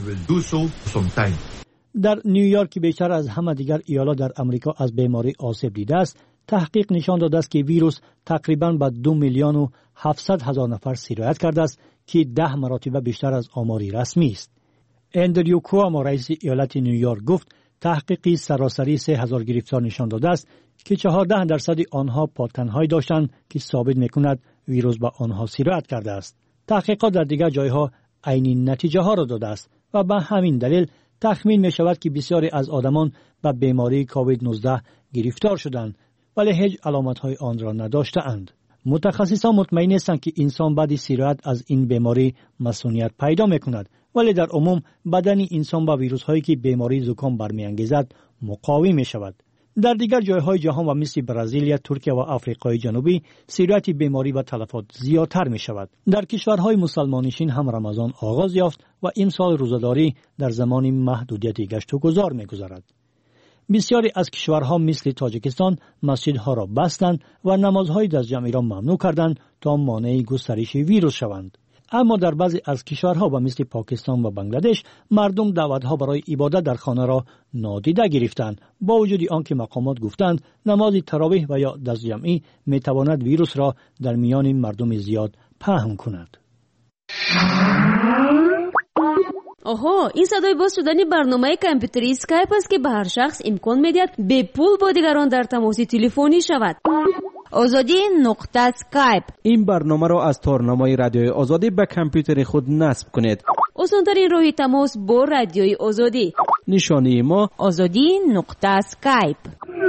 در نیویورک بیشتر از همه دیگر ایالات در امریکا از بیماری آسیب دیده است. تحقیق نشان داده است که ویروس تقریباً به 2,700,000 نفر سرایت کرده است که 10 مرتبه بیشتر از آماری رسمی است. اندریو کوامو رئیس ایالت نیویورک گفت تحقیقی سراسری 3,000 گرفتار نشان داده است که 14% آنها پاتن‌هایی داشتند که ثابت می‌کند ویروس به آنها سرایت کرده است. تحقیقات در دیگر جایها عین نتیجه ها را داده است و به همین دلیل تخمین می شود که بسیاری از آدمان به بیماری کووید 19 گرفتار شدند ولی هیچ علامت‌های آن را نداشته‌اند. متخصصان مطمئن هستند که انسان بعد سرایت از این بیماری مسئولیت پیدا می‌کند، ولی در عموم بدن انسان با ویروس‌هایی که بیماری زکام برمی‌انگیزد مقاوم می‌شود. در دیگر جای‌های جهان و مثل برزیل، ترکیه و آفریقای جنوبی سرایت بیماری و تلفات زیادتر می‌شود. در کشورهای مسلمان‌نشین هم رمضان آغاز یافت و امسال روزه‌داری در زمان محدودیت گشت و گذار می‌گذرد. بسیاری از کشورها مثل تاجیکستان مسجدها را بستند و نمازهای دست جمعی را ممنوع کردند تا مانع گسترش ویروس شوند. اما در بعضی از کشورها و مثل پاکستان و بنگلادش مردم دعوتها برای عبادت در خانه را نادیده گرفتند، با وجود آنکه مقامات گفتند نماز تراویح و یا دست جمعی میتواند ویروس را در میان مردم زیاد پهن کند. آها، این صدای باز شدن برنامه کامپیوتری اسکایپ است که به هر شخص امکان میدهد به پول با دیگران در تماس تلفنی شود. آزادی نقطه اسکایپ. این برنامه را از تارنمای رادیوی آزادی به کامپیوتر خود نصب کنید. آسان‌ترین راه تماس با رادیوی آزادی. نشانی ما آزادی نقطه اسکایپ.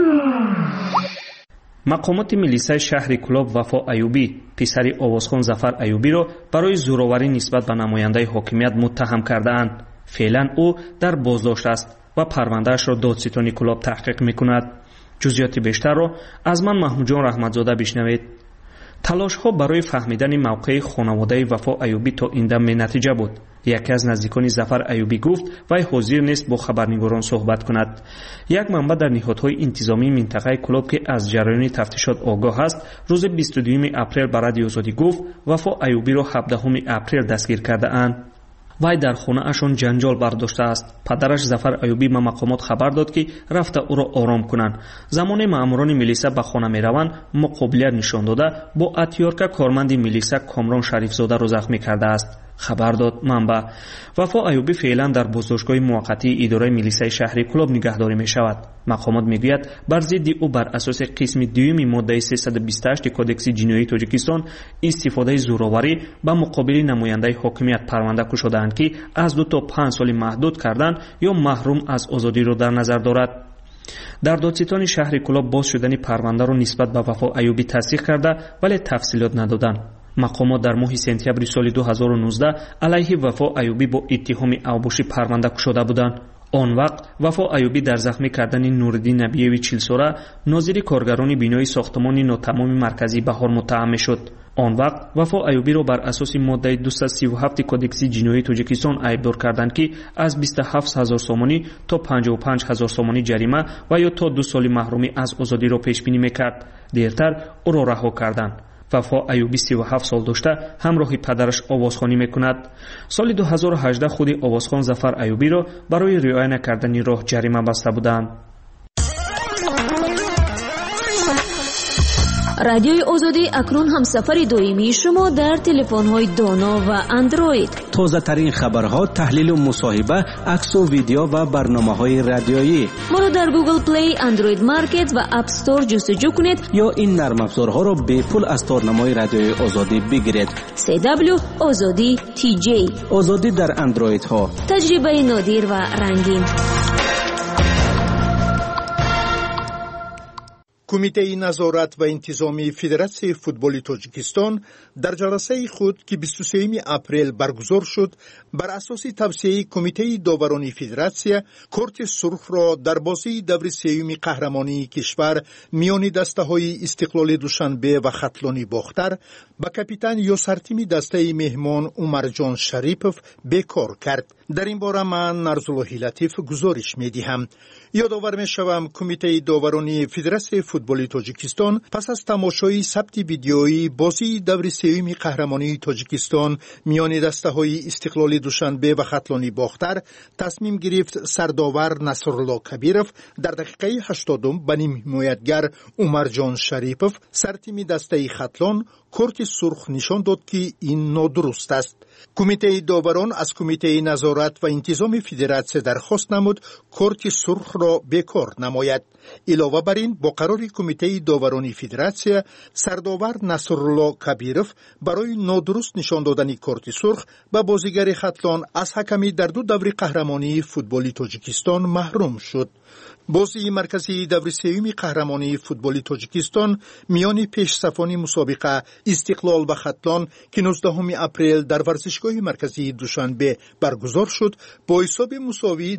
مقامات ملیسای شهر کلاب وفا ایوبی پسر آوازخوان ظفر ایوبی را برای زورآوری نسبت به نماینده حاکمیت متهم کرده‌اند. فعلا او در بازداشت است و پرونده‌اش را دادستانی کلاب تحقیق می‌کند. جزئیات بیشتر را از من محمود جان رحمتزاده بشنوید. تلاش‌ها برای فهمیدن موقع خانواده وفا ایوبی تا این دم نتیجه بود. یکی از نزدیکان ظفر ایوبی گفت وی حاضر نیست با خبرنگاران صحبت کند. یک منبع در نهادهای انتظامی منطقه کلاب که از جریان تفتیشات آگاه است، روز 22 اپریل به رادیو آزادی گفت وفا ایوبی را 17 اپریل دستگیر کرده اند. وی در خانه اشان جنجال برداشته است. پدرش ظفر ایوبی به مقامات خبر داد که رفته او را آرام کنند. زمان ماموران ملیسا به خانه می روند مقابلیت نشان داده با اتیارکا کارمند ملیسا کامران شریفزاده را زخمی کرده است. хабар дод манбаъ. вафо аюбӣ феълан дар боздоштгоҳи муваққатии идораи милисияи шаҳри Кӯлоб нигоҳдорӣ мешавад. мақомот мегӯяд бар зидди ӯ бар асоси қисми 2 моддаи 328 кодекси ҷиноии Тоҷикистон истифодаи зӯроварӣ ба муқобили намояндаи ҳокимият парванда кушодаанд ки аз 2 то 5 соли маҳдуд кардан ё маҳрум аз озодиро дар назар дорад. дар додситони шаҳри Кӯлоб боз шудани парвандаро нисбат ба Вафо Аюбӣ тасдиқ карда, вале тафсилот надоданд. мақомот дар моҳи сентябри соли 2019 алайҳи Вафо Аюбӣ бо иттиҳоми авбошӣ парванда кушода буданд. он вақт Вафо Аюбӣ дар захмӣ кардани Нуриддин Набиеви 40 сола нозири коргарони бинои сохтмони нотамоми марказии Баҳор муттаҳам мешуд. он вақт Вафо Аюбиро бар асоси моддаи 237 кодекси ҷиноии Тоҷикистон айбдор карданд ки аз 27000 сомонӣ то 55000 сомонӣ ҷарима ва ё то 2 соли маҳрумӣ аз озодиро пешбинӣ мекард. дертар ӯро раҳо карданд. Вафо Аюбӣ 37 сол дошта ҳамроҳи падараш овозхонӣ мекунад. соли 2018 худи овозхон Зафар Аюбиро барои риоя накардани роҳ ҷарима баста буданд. радиои озодӣ акнун ҳамсафари доимии шумо дар телефонҳои доно ва андроид. тозатарин хабарҳо, таҳлилу мусоҳиба, аксу видео ва барномаҳои радиоӣ. моро дар Google Play, Android Market ва App Store ҷустуҷӯ кунед ё ин нармафзорҳоро бепул аз торнамои радиои озодӣ бигиред. CW Озодӣ TJ. озодӣ дар андроидҳо. таҷрибаи нодир ва рангин. кумитаи назорат ва интизоми Федератсияи футболи Тоҷикистон дар ҷаласаи худ ки 23 апрел баргузор шуд, бар асоси тавсияи кумитаи доварони федератсия корти сурхро дар бозии даври сеюми қаҳрамонии кишвар миёни дастаҳои Истиқлоли Душанбе ва Хатлони Бохтар ба капитан ё сартими дастаи меҳмон Умарҷон Шарипов бекор кард. дар ин бора ман Нарзуллоҳи Латиф гузориш медиҳам. ёдовар мешавам, кумитаи доварони Федератсияи футболи Тоҷикистон пас аз тамошои сабти видеои бозии даври сеюми қаҳрамонии Тоҷикистон миёни дастаҳои Истиқлоли Душанбе ва Хатлони Бохтар тасмим гирифт сардовар Насрулло Кабиров дар дақиқаи 80 ба нимҳимоятгар Умарҷон Шарипов сартими дастаи Хатлон корти сурх нишон дод ки ин нодуруст аст. кумитаи доварон аз кумитаи назорат ва интизоми федератсия дархост намуд корти сурхро бекор намояд. илова бар ин бо қарори кумитаи доварони федератсия сардовар Насрулло Кабиров барои нодуруст нишон додани корти сурх ба бозигари Хатлон аз ҳаками дар ду даври қаҳрамонии футболи Тоҷикистон маҳрум шуд. бозии марказии даври сеюми қаҳрамонии футболи Тоҷикистон миёни пешсафони мусобиқа Истиқлол ва Хатлон ки 19 апрел дар варзишгоҳи марказии Душанбе баргузор шуд, бо ҳисоби мусовӣ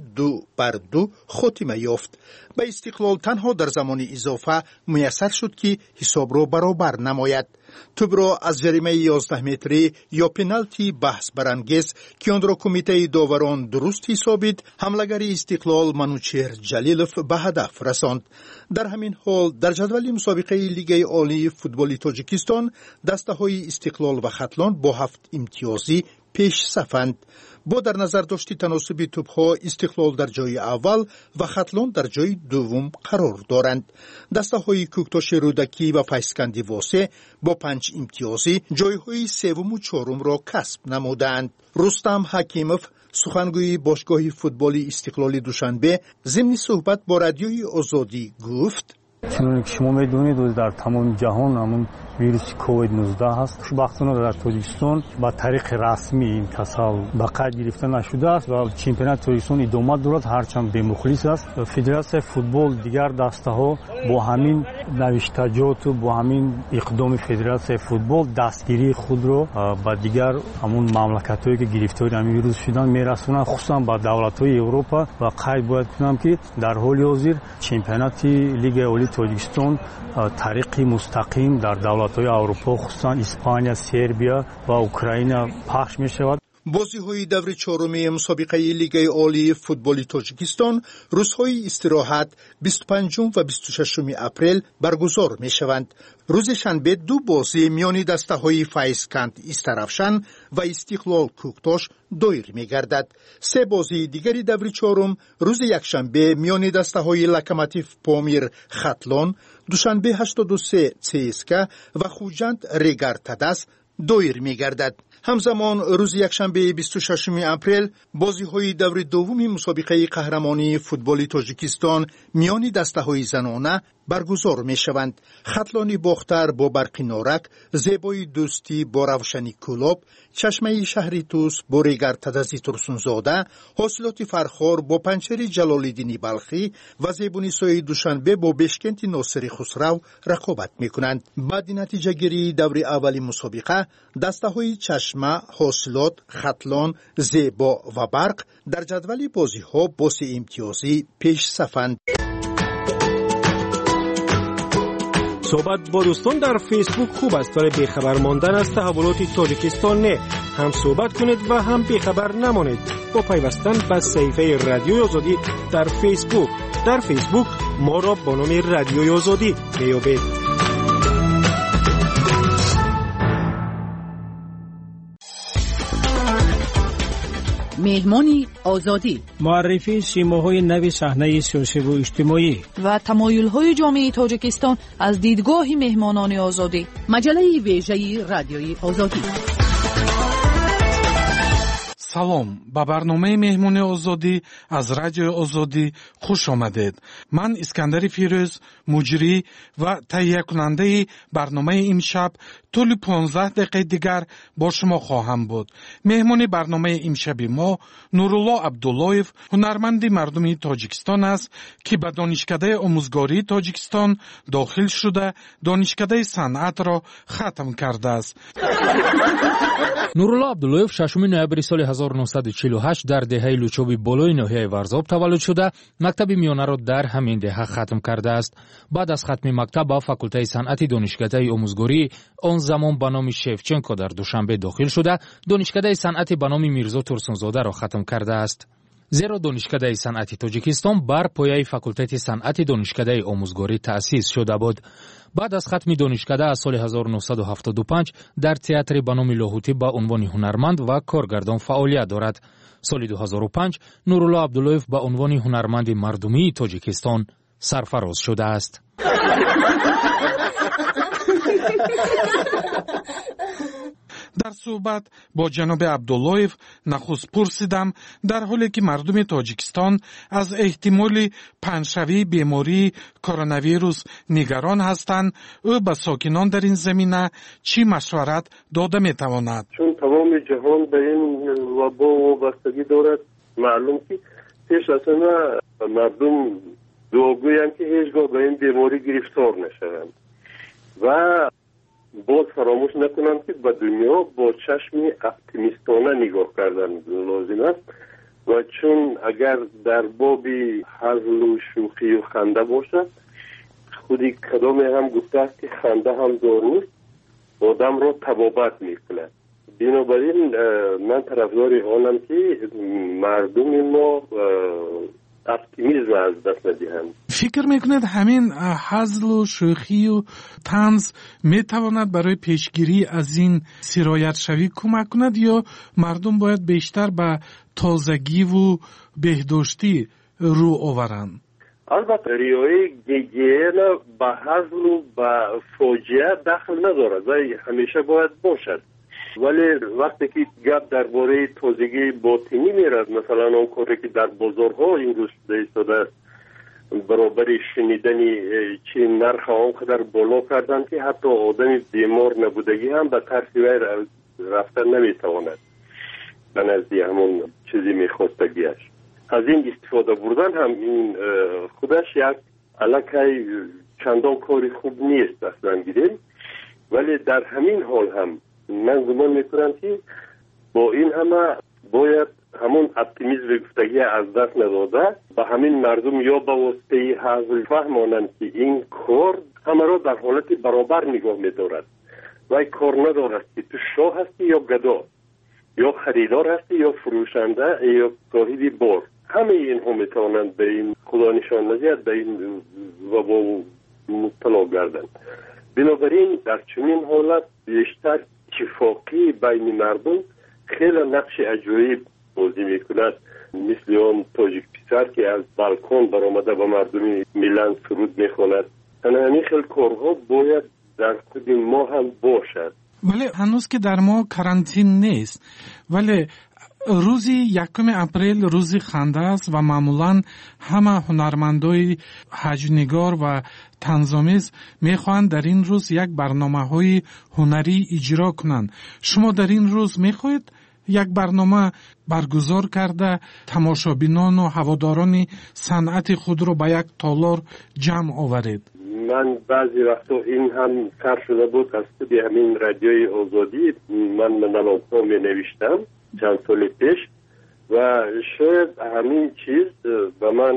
2-2 хотима ёфт. ба Истиқлол танҳо дар замони изофа муяссар шуд ки ҳисобро баробар намояд. тӯбро аз ҷаримаи 11 метрӣ ё пеналти баҳс барангез ки онро кумитаи доварон дуруст ҳисобид, ҳамлагари Истиқлол Манучер Ҷалилов ба ҳадаф расонд. дар ҳамин ҳол дар ҷадвали мусобиқаи Лигаи олии футболи Тоҷикистон дастаҳои Истиқлол ва Хатлон бо 7 имтиёзӣ пешсафанд. бо дар назардошти таносуби тӯбҳо Истиқлол дар ҷои аввал ва Хатлон дар ҷои дуввум қарор доранд. дастаҳои Кӯктоши Рӯдакӣ ва Файзканди Восе бо 5 имтиёзӣ ҷойҳои севуму чорумро касб намуданд. Рустам Ҳакимов, сухангӯи бошгоҳи футболи Истиқлоли Душанбе, зимни суҳбат бо радиои Озодӣ гуфт: чуноне ки шумо медонед, дар тамоми ҷаҳон ҳамун вируси COVID-19 ҳаст. хушбахтона дар Тоҷикистон ба тариқи расмӣ ин касал ба қайд гирифта нашудааст ва чемпионати Тоҷикистон идома дорад, ҳарчанд бемухлис аст. Федератсияи футбол дигар дастаҳо бо ҳамин навиштаҷоту бо ҳамин иқдоми Федератсияи футбол дастгирии худро ба дигар ҳамун мамлакатҳое ки гирифтори ҳамин вирус шуданд мерасонанд, хусусан ба давлатҳои Европа. ва қайд бояд кунам ки дар ҳоли ҳозир чемпионати Лигаи олии Тоҷикистон тариқи мустақим дар давлатҳои Аврупо, хусусан Испания, Сербия ва Украина пахш мешавад. бозиҳои даври чоруми мусобиқаи Лигаи олии футболи Тоҷикистон рӯзҳои истироҳат 25 ва 26 апрел баргузор мешаванд. рӯзи шанбе 2 бозӣ миёни дастаҳои Файзканд Истаравшан ва Истиқлол Кӯктош доир мегардад. 3 бозии дигари даври чорум рӯзи якшанбе миёни дастаҳои Локомотив Помир Хатлон, душанбе 83 ЦСКА ва Хуҷанд Регар Тадас доир мегардад. همزمان روز یکشنبه 26 اپریل بازی‌های دور دوم مسابقه قهرمانی فوتبال تاجیکستان میان دسته‌های زنانه برگزار می‌شوند. خطلانی باختر با برق نارک، زیبای دوستی با روشنی کلوب، چشمه شهری توس با ریگر تدزی ترسونزاده، حاصلات فرخار با پنچر جلال‌الدین بلخی و زیبونیسای دوشنبه با بشکنت ناصری خسرو رقابت می‌کنند. بعد نتیجه گیری دور اولی مسابقه دسته‌های چشمه، حاصلات، خطلان، زیبا و برق در جدول بازی‌ها با 3 امتیازی پیش صفند. صحبت با دوستان در فیسبوک خوب است، ولی بیخبر ماندن از تحولات تاجیکستان نه. هم صحبت کنید و هم بیخبر نمانید با پیوستن به صفحه رادیوی آزادی در فیسبوک. در فیسبوک ما را با نام رادیوی آزادی میابید. مهمانی آزادی، معرفی سیماهای نو صحنه سیاسی و اجتماعی و تمایل‌های جامعه تاجیکستان از دیدگاه مهمانان آزادی. مجله ویژه رادیوی آزادی. салом ба барномаи меҳмони озодӣ аз радиои озодӣ хуш омадед. ман искандари фирӯз, муҷрӣ ва таҳиякунандаи барномаи имшаб тӯли 15 дақиқаи дигар бо шумо хоҳам буд. меҳмони барномаи имшаби мо нурулло абдуллоев, ҳунарманди мардуми тоҷикистон аст, ки ба донишкадаи омӯзгории тоҷикистон дохил шуда донишкадаи санъатро хатм кардааст. нурулло абдуллоев 6 ноябри соли 1948 дар деҳаи лучоби болои ноҳияи варзоб таваллуд шуда мактаби миёнаро дар ҳамин деҳа хатм кардааст. баъд аз хатми мактаб ба факултаи санъати донишкадаи омӯзгории он замон ба номи шевченко дар душанбе дохил шуда донишкадаи санъати ба номи мирзо турсунзодаро хатм кардааст. зеро донишкадаи санъати тоҷикистон бар пояи факултати санъати донишкадаи омӯзгорӣ таъсис шуда буд. баъд аз хатми донишкада аз соли 1975 дар театри ба номи лоҳутӣ ба унвони ҳунарманд ва коргардон фаъолият дорад. соли 2005 нурулло абдуллоев ба унвони ҳунарманди мардумии тоҷикистон сарфароз шудааст. дар суҳбат бо ҷаноби абдуллоев нахуст пурсидам дар ҳоле ки мардуми тоҷикистон аз эҳтимоли паншавии бемории коронавирус нигарон ҳастанд, ӯ ба сокинон дар ин замина чӣ машварат дода метавонад? чун тамоми ҷаҳон ба ин вабо вобастагӣ дорад, маълум ки пеш аз ҳама мардум дуогӯянд ки ҳеҷ гоҳ ба ин беморӣ гирифтор нашаванд ва باز فراموش نکنم که به دنیا با چشم اپتیمیستانه نگاه کردن لازم است و چون اگر در باب هزل و شوخی و خنده باشد، خودی کدام هم گفته است که خنده هم داروست، آدم را تبابت میکند. بنابراین من طرفدار آنم که مردم ما اپتیمیزم از دست ندهند. فکر میکنید همین هزل و شوخی و طنز میتواند برای پیشگیری از این سرایت شوی کمک کند یا مردم باید بیشتر به تازگی و بهداشتی رو آورند؟ البته ریایی گیگینا به هزل و به فاجعه دخل ندارد و همیشه باید باشد، ولی وقتی که گپ درباره تازگی باطنی میرد، مثلا اون کاری که در بازارها این روز ایستاده برابر شنیدنی چه نرخ آنقدر بالا کردن که حتی آدم بیمار نبودگی هم به طرف وی رفتن نمیتواند به نزد همون چیزی میخواستگیش. از این استفاده بردن هم این خودش یک علاقه چندان کاری خوب نیست اصلا گیریم، ولی در همین حال هم من گمان میکنم که با این همه باید همون اپتیمیزم گفتگی از دست نداده به همین مردم یا به واسطه حاصل فهمانند که این کار همه را در حالت برابر نگاه میدارد و کار ندارد که تو شاه هستی یا گدا، یا خریدار هستی یا فروشنده یا صاحب بار. همه اینها میتوانند به این خدا نشان ندهد به این وبا مبتلا گردند. بنابراین در چنین حالت بیشتر اتفاقی بین مردم خیلی نقش عجیب بازی میکند، مثل آن تاجیک پسر که از بالکن برآمده به مردم میلان سرود میخواند. همین خیلی کارها باید در خود ما هم باشد. ولی هنوز که در ما کرانتین نیست، ولی روزی 1 اپریل روزی خنده است و معمولا همه هنرمندای حجنگار و طنزآمیز میخواهند در این روز یک برنامه‌های هنری اجرا کنند. شما در این روز میخواهید یک برنامه برگزار کرده تماشابینان و هواداران صنعت خود رو به یک تالار جمع آورید؟ من بعضی وقتا این هم سر شده بود از به همین رادیوی آزادی من منالان‌ها می نوشتم چند سال پیش و شاید همین چیز به من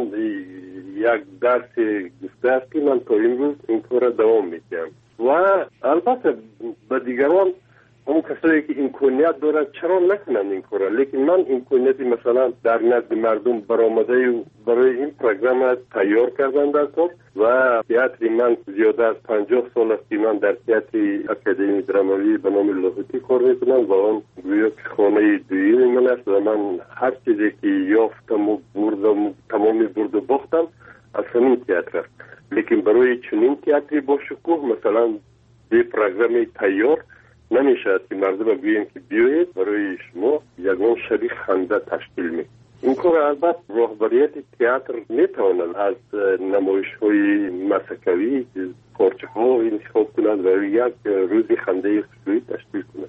یک درس گفته است که من تا این روز این کار دوام میکنم و البته به دیگران اون کسایی که امکانیت دارن چرا نکنن این کارا، لیکن من امکانیتی مثلا در نزد مردم برآمده برای این پروگرام تیار کردن در کار و تئاتر من زیاده از 50 سال است که من در تئاتر اکادمی درامایی به نام لاهوتی کار میکنم و اون گویا خانه دویی من است و من هر چیزی که یافتم و بردم تمامی برد و باختم از همین تئاتر است. لیکن برای چنین تئاتری با شکوه مثلا به پروگرام تیار نمیشه که مردم بگوییم که بیایید برای شما یگان شبیه خنده تشکیل می. این کار البته راهبریت تئاتر میتواند از نمایش‌های مسکوی پارچه ها انتخاب کنند و یک روزی خنده خصوصی تشکیل کنند.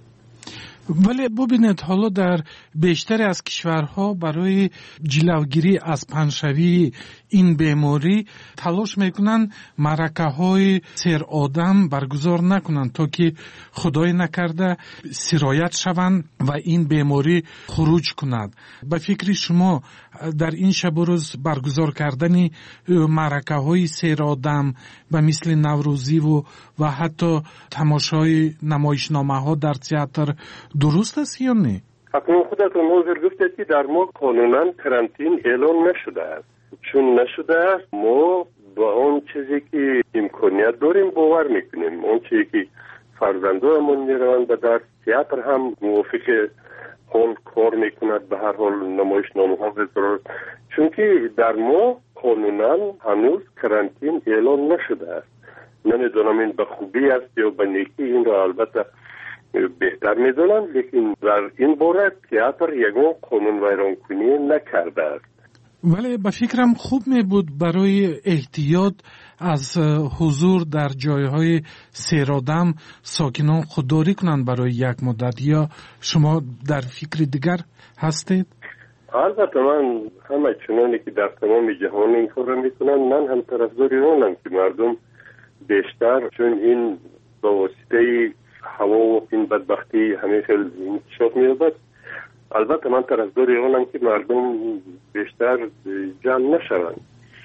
ولی ببینید حالا در بیشتر از کشورها برای جلوگیری از پنشوی این بیماری تلاش میکنن معرکه های سر آدم برگزار نکنن تا که خدای نکرده سرایت شوند و این بیماری خروج کند. به فکر شما در این شب و روز برگزار کردن معرکه های سر آدم و مثل نوروزی و حتی تماشای نمایشنامه ها در تئاتر درست است یا نه؟ حتما خودتون حاضر گفتید که در ما قانونا کرانتین اعلان نشده است. چون نشده است ما با اون چیزی که امکانیت داریم باور میکنیم. اون چیزی که فرزندانمون میروند و در تئاتر هم موافق حال کار میکند به هر حال نمایشنامه ها بذارد. چون که در ما قانونا هنوز کرانتین اعلان نشده است. نمیدونم این به خوبی است یا به نیکی، این را البته بهتر میدونم، لیکن در این باره تئاتر یگان قانون ویران کنی نکرده است. ولی به فکرم خوب می بود برای احتیاط از حضور در جایهای سیرآدم ساکنان خودداری کنند برای یک مدت، یا شما در فکر دیگر هستید؟ البته من همه چنانی که در تمام جهان این کار را میکنن، من هم طرفدار اونم که مردم بیشتر، چون این با واسطه هوا و این بدبختی همیشه انتشار می‌یابد، البته من طرفدار اونم که مردم بیشتر جمع نشوند،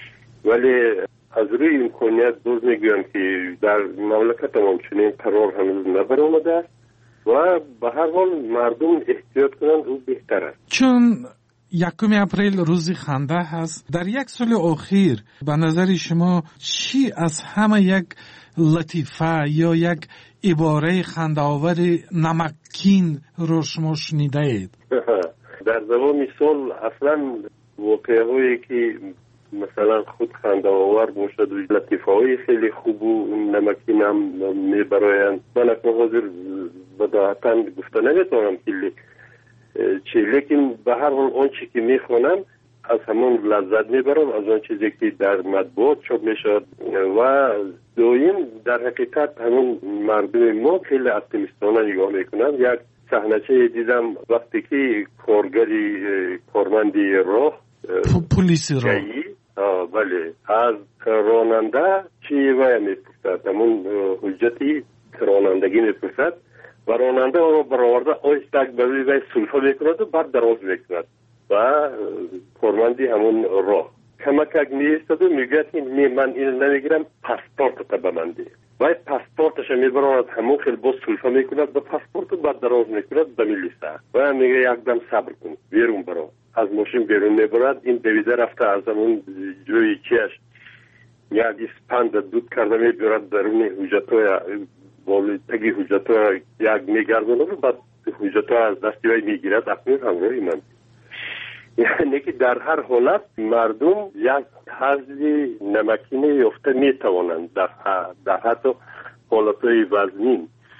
ولی از روی امکانیت باز میگویم که در مملکت ما چنین قرار هنوز نبرآمده است و به هر حال مردم احتیاط کنند او بهتر است. چون 1 اپریل روز خنده هست، در یک سال اخیر به نظر شما چی از همه یک لطیفه یا یک عباره خنده‌آور نمکین رو شما شنیده اید؟ در زمان مثال اصلا واقعه هایی که مثلا خود خنده‌آور باشد و لطیفه های خیلی خوب و نمکین هم میبرایند، من اکنون حاضر بداهتاً گفته نمیتونم که لیکن به هر حال اون چی که میخوانم از همون لذت میبرم، از اون چیزی که در مطبوعات چاپ میشد و دویم در حقیقت همون مردم ما خیلی اپتیمیستانه نگاه میکنن. یک صحنه دیدم وقتی که کارمندی راه پلیس راه بله از راننده چی وای میپرسد، همون حجتی رانندگی میپرسد و راننده رو برآورده آیستک بروی وی سلفه میکند و بعد دراز میکند و کارمندی همون راه کمک میستد و میگه که من اینو نمیگیرم، پاسپورت به من ده و پاسپورتش میبراند همون خیلی باز سلفه میکند به پاسپورت و بعد دراز میکند به میلیسه و میگه یک دم صبر کن بیرون برو. از ماشین بیرون میبرد، این دویده رفته از همون جوی چیش یک اسپند دود کرده میبرد درون حجتای بالی تگی حجتها یک میگردونه و بعد حجتها از دستی وی میگیرد. اکنون همراهی من یعنی که در هر حالت مردم یک حضی نمکینه یافته میتوانند در حتی حالتهای وزنین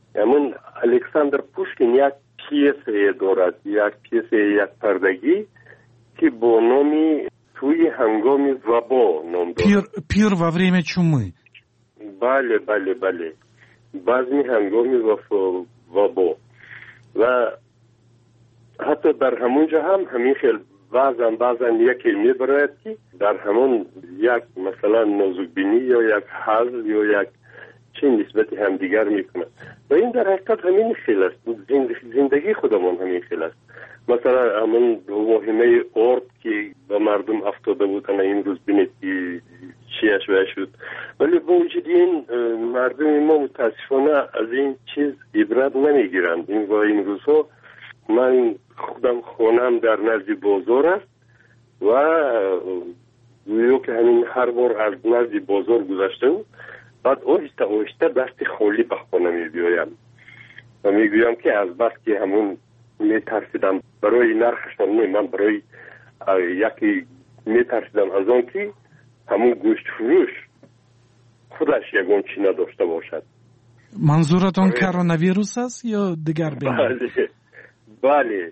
همون الکساندر پوشکین یک پیسه دارد، یک پیسه یک پردگی که با نامی توی هنگام وبا نام دارد. پیر و وریم چومی. بله بله بله، بعضی هنگام وبا و حتی در همونجا هم همین خیلی بعضا یکی میبراید که در همون یک مثلا نازکبینی یا یک حل یا یک چه نسبت همدیگر میکنه و این در حقیقت همین خیلی است. زندگی خودمون همین خیلی است. مثلا همون واهمه ارد که به مردم افتاده بودن این روز بینید که چیش شد، ولی با وجود این مردم ما متاسفانه از این چیز عبرت نمیگیرند. این و این روزها من خودم خونم در نزد بازار است و گویا که همین هر بار از نزد بازار گذشتم بعد آهسته دست خالی به خانه میبیایم و میگویم که از بس که همون میترسیدم برای نرخش من برای یکی میترسیدم از آن که همون گوشت فروش خودش یکون چی نداشته باشد. منظورتون کرونا ویروس است یا دیگر بیماری؟ بله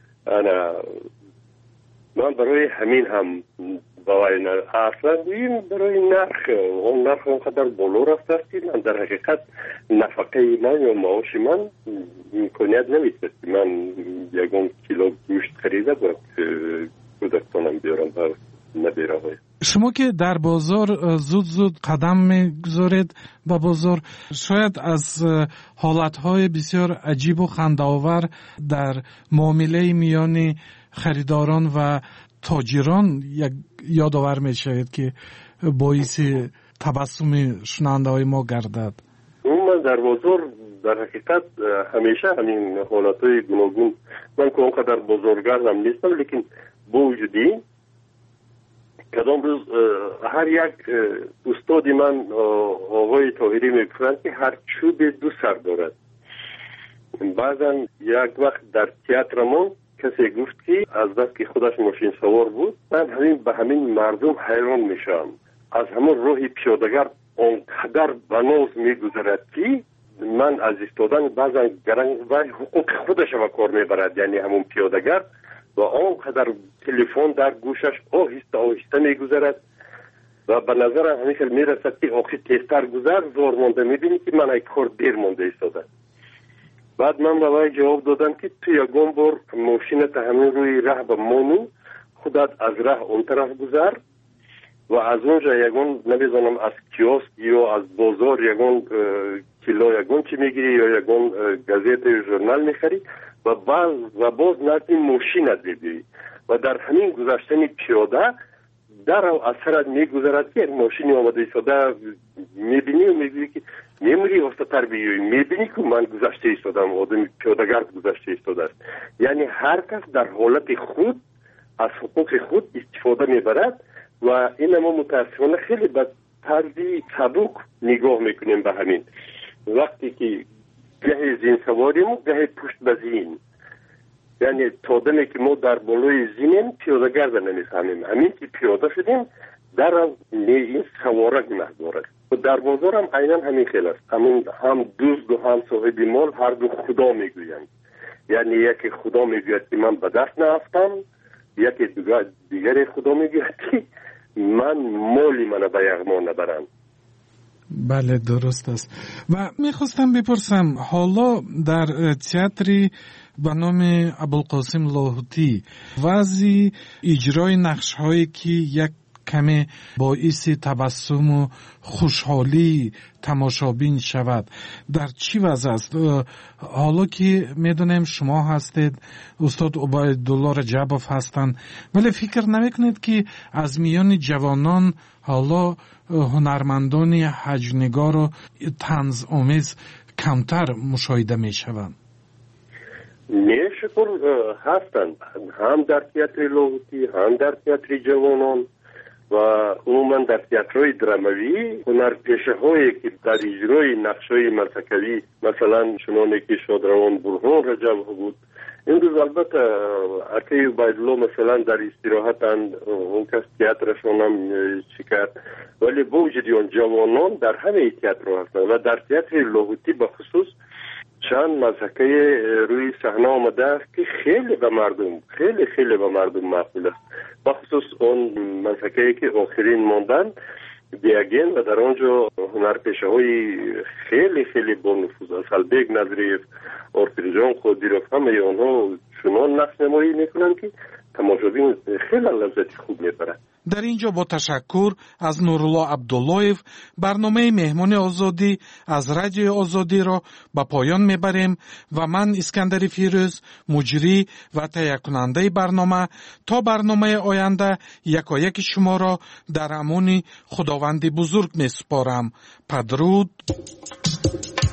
من برای همین هم باید اصلا بگیم برای نرخ اون نرخ اونقدر بالا رفته است که من در حقیقت نفقه من یا معاش من امکانیت نمیده من یکون کیلو گوشت خریده باید کودکانم بیارم و نبیره باید. شما که در بازار زود قدم میگذارید به بازار، شاید از حالتهای بسیار عجیب و خنده‌آور در معامله میان خریداران و تاجران یادآور میشود که باعث تبسم شنونده های ما گردد. من در بازار در حقیقت همیشه همین حالتهای گوناگون، من که اونقدر بازارگردم نیستم، لیکن با وجودی کدام روز هر یک استادی من آقای طاهری میگفتند که هر چوب دو سر دارد. بعضا یک وقت در تئاترمون کسی گفت که از بس که خودش ماشین سوار بود من همین به همین مردم حیران میشم، از همون روح پیاده‌گر اونقدر بناز میگذرد که من از ایستادن بعضا گرنگ و حقوق خودش و کار میبرد، یعنی همون پیاده‌گر و آنقدر تلفن در گوشش آهسته میگذرد و به نظر همیشه میرسد که آخی تیزتر گذر زور مانده، میبینی که من ای کار دیر مانده ایستاده. بعد من به وی جواب دادم که تو یکم بار ماشینت همین روی ره به مانو خودت از ره اون طرف گذر و از اونجا یکم نمیزنم از کیوسک یا از بازار یکم کیلو یکم چی میگیری یا یکم گازیت یا ژورنال میخری و باز نزد ماشینت ببینی و در همین گذشتن پیاده در اثرت میگذرد که ماشینی آمده ایستاده میبینی و میگویی که میموری افتادتر بیایی، میبینی که من گذشته ایستادم، آدم پیاده‌گرد گذشته ایستاده است. یعنی هر کس در حالت خود از حقوق خود استفاده میبرد و این ما متاسفانه خیلی به طرزی سبک نگاه میکنیم به همین. وقتی که گه زین سواریم و گه پشت به زین، یعنی تا دمی که ما در بالای زینیم پیاده‌گرد نمیفهمیم، همین که پیاده شدیم در این سوارک محضور است. و در بازار هم عیناً همین خیلی است، هم دوست و هم صاحب مال هر دو خدا میگویند، یعنی یکی خدا میگوید که من به دست نرفتم، یکی دیگر خدا میگوید که من مالی من به یغما نبرم. بله درست است. و میخواستم بپرسم حالا در تئاتری به نام ابوالقاسم لاهوتی وضع اجرای نقش هایی که یک کمی باعث تبسم و خوشحالی تماشابین شود در چی وضع است؟ حالا که میدونیم شما هستید، استاد عبیدالله رجبوف هستند، ولی فکر نمیکنید که از میان جوانان حالا هنرمندان حجم‌نگار و طنز آمیز کمتر مشاهده میشوند؟ نه شکر هستند، هم در تئاتر لاهوتی هم در تئاتر جوانان و عموما در تئاترهای دراموی هنرپیشه هایی که در اجرای نقش‌های مسکوی مثلا چنانه که شادروان برهان رجب بود، این روز البته اکی عبیدالله مثلا در استراحتند، اون کس تئاترشون هم شکر، ولی با وجود اون جوانان در همه تئاتر هستند و در تئاتر لاهوتی به خصوص چند مسئله روی صحنه آمده است که خیلی به مردم معقول است. بخصوص اون مسئله که آخرین ماندن دیاگین و در آنجا هنرپیشه های خیلی با نفوذ است. البیگ نظریف، آرتریجان خودیروف، همه آنها چنان نقش نمایی میکنند که تماشابین خیلی لذت خوب میبرند. در اینجا با تشکر از نورالله عبداللهیف برنامه مهمان آزادی از رادیوی آزادی را به پایان میبریم و من اسکندر فیروز مجری و تهیه کننده برنامه تا برنامه آینده یکایک شما را در امان خداوند بزرگ میسپارم. پدرود.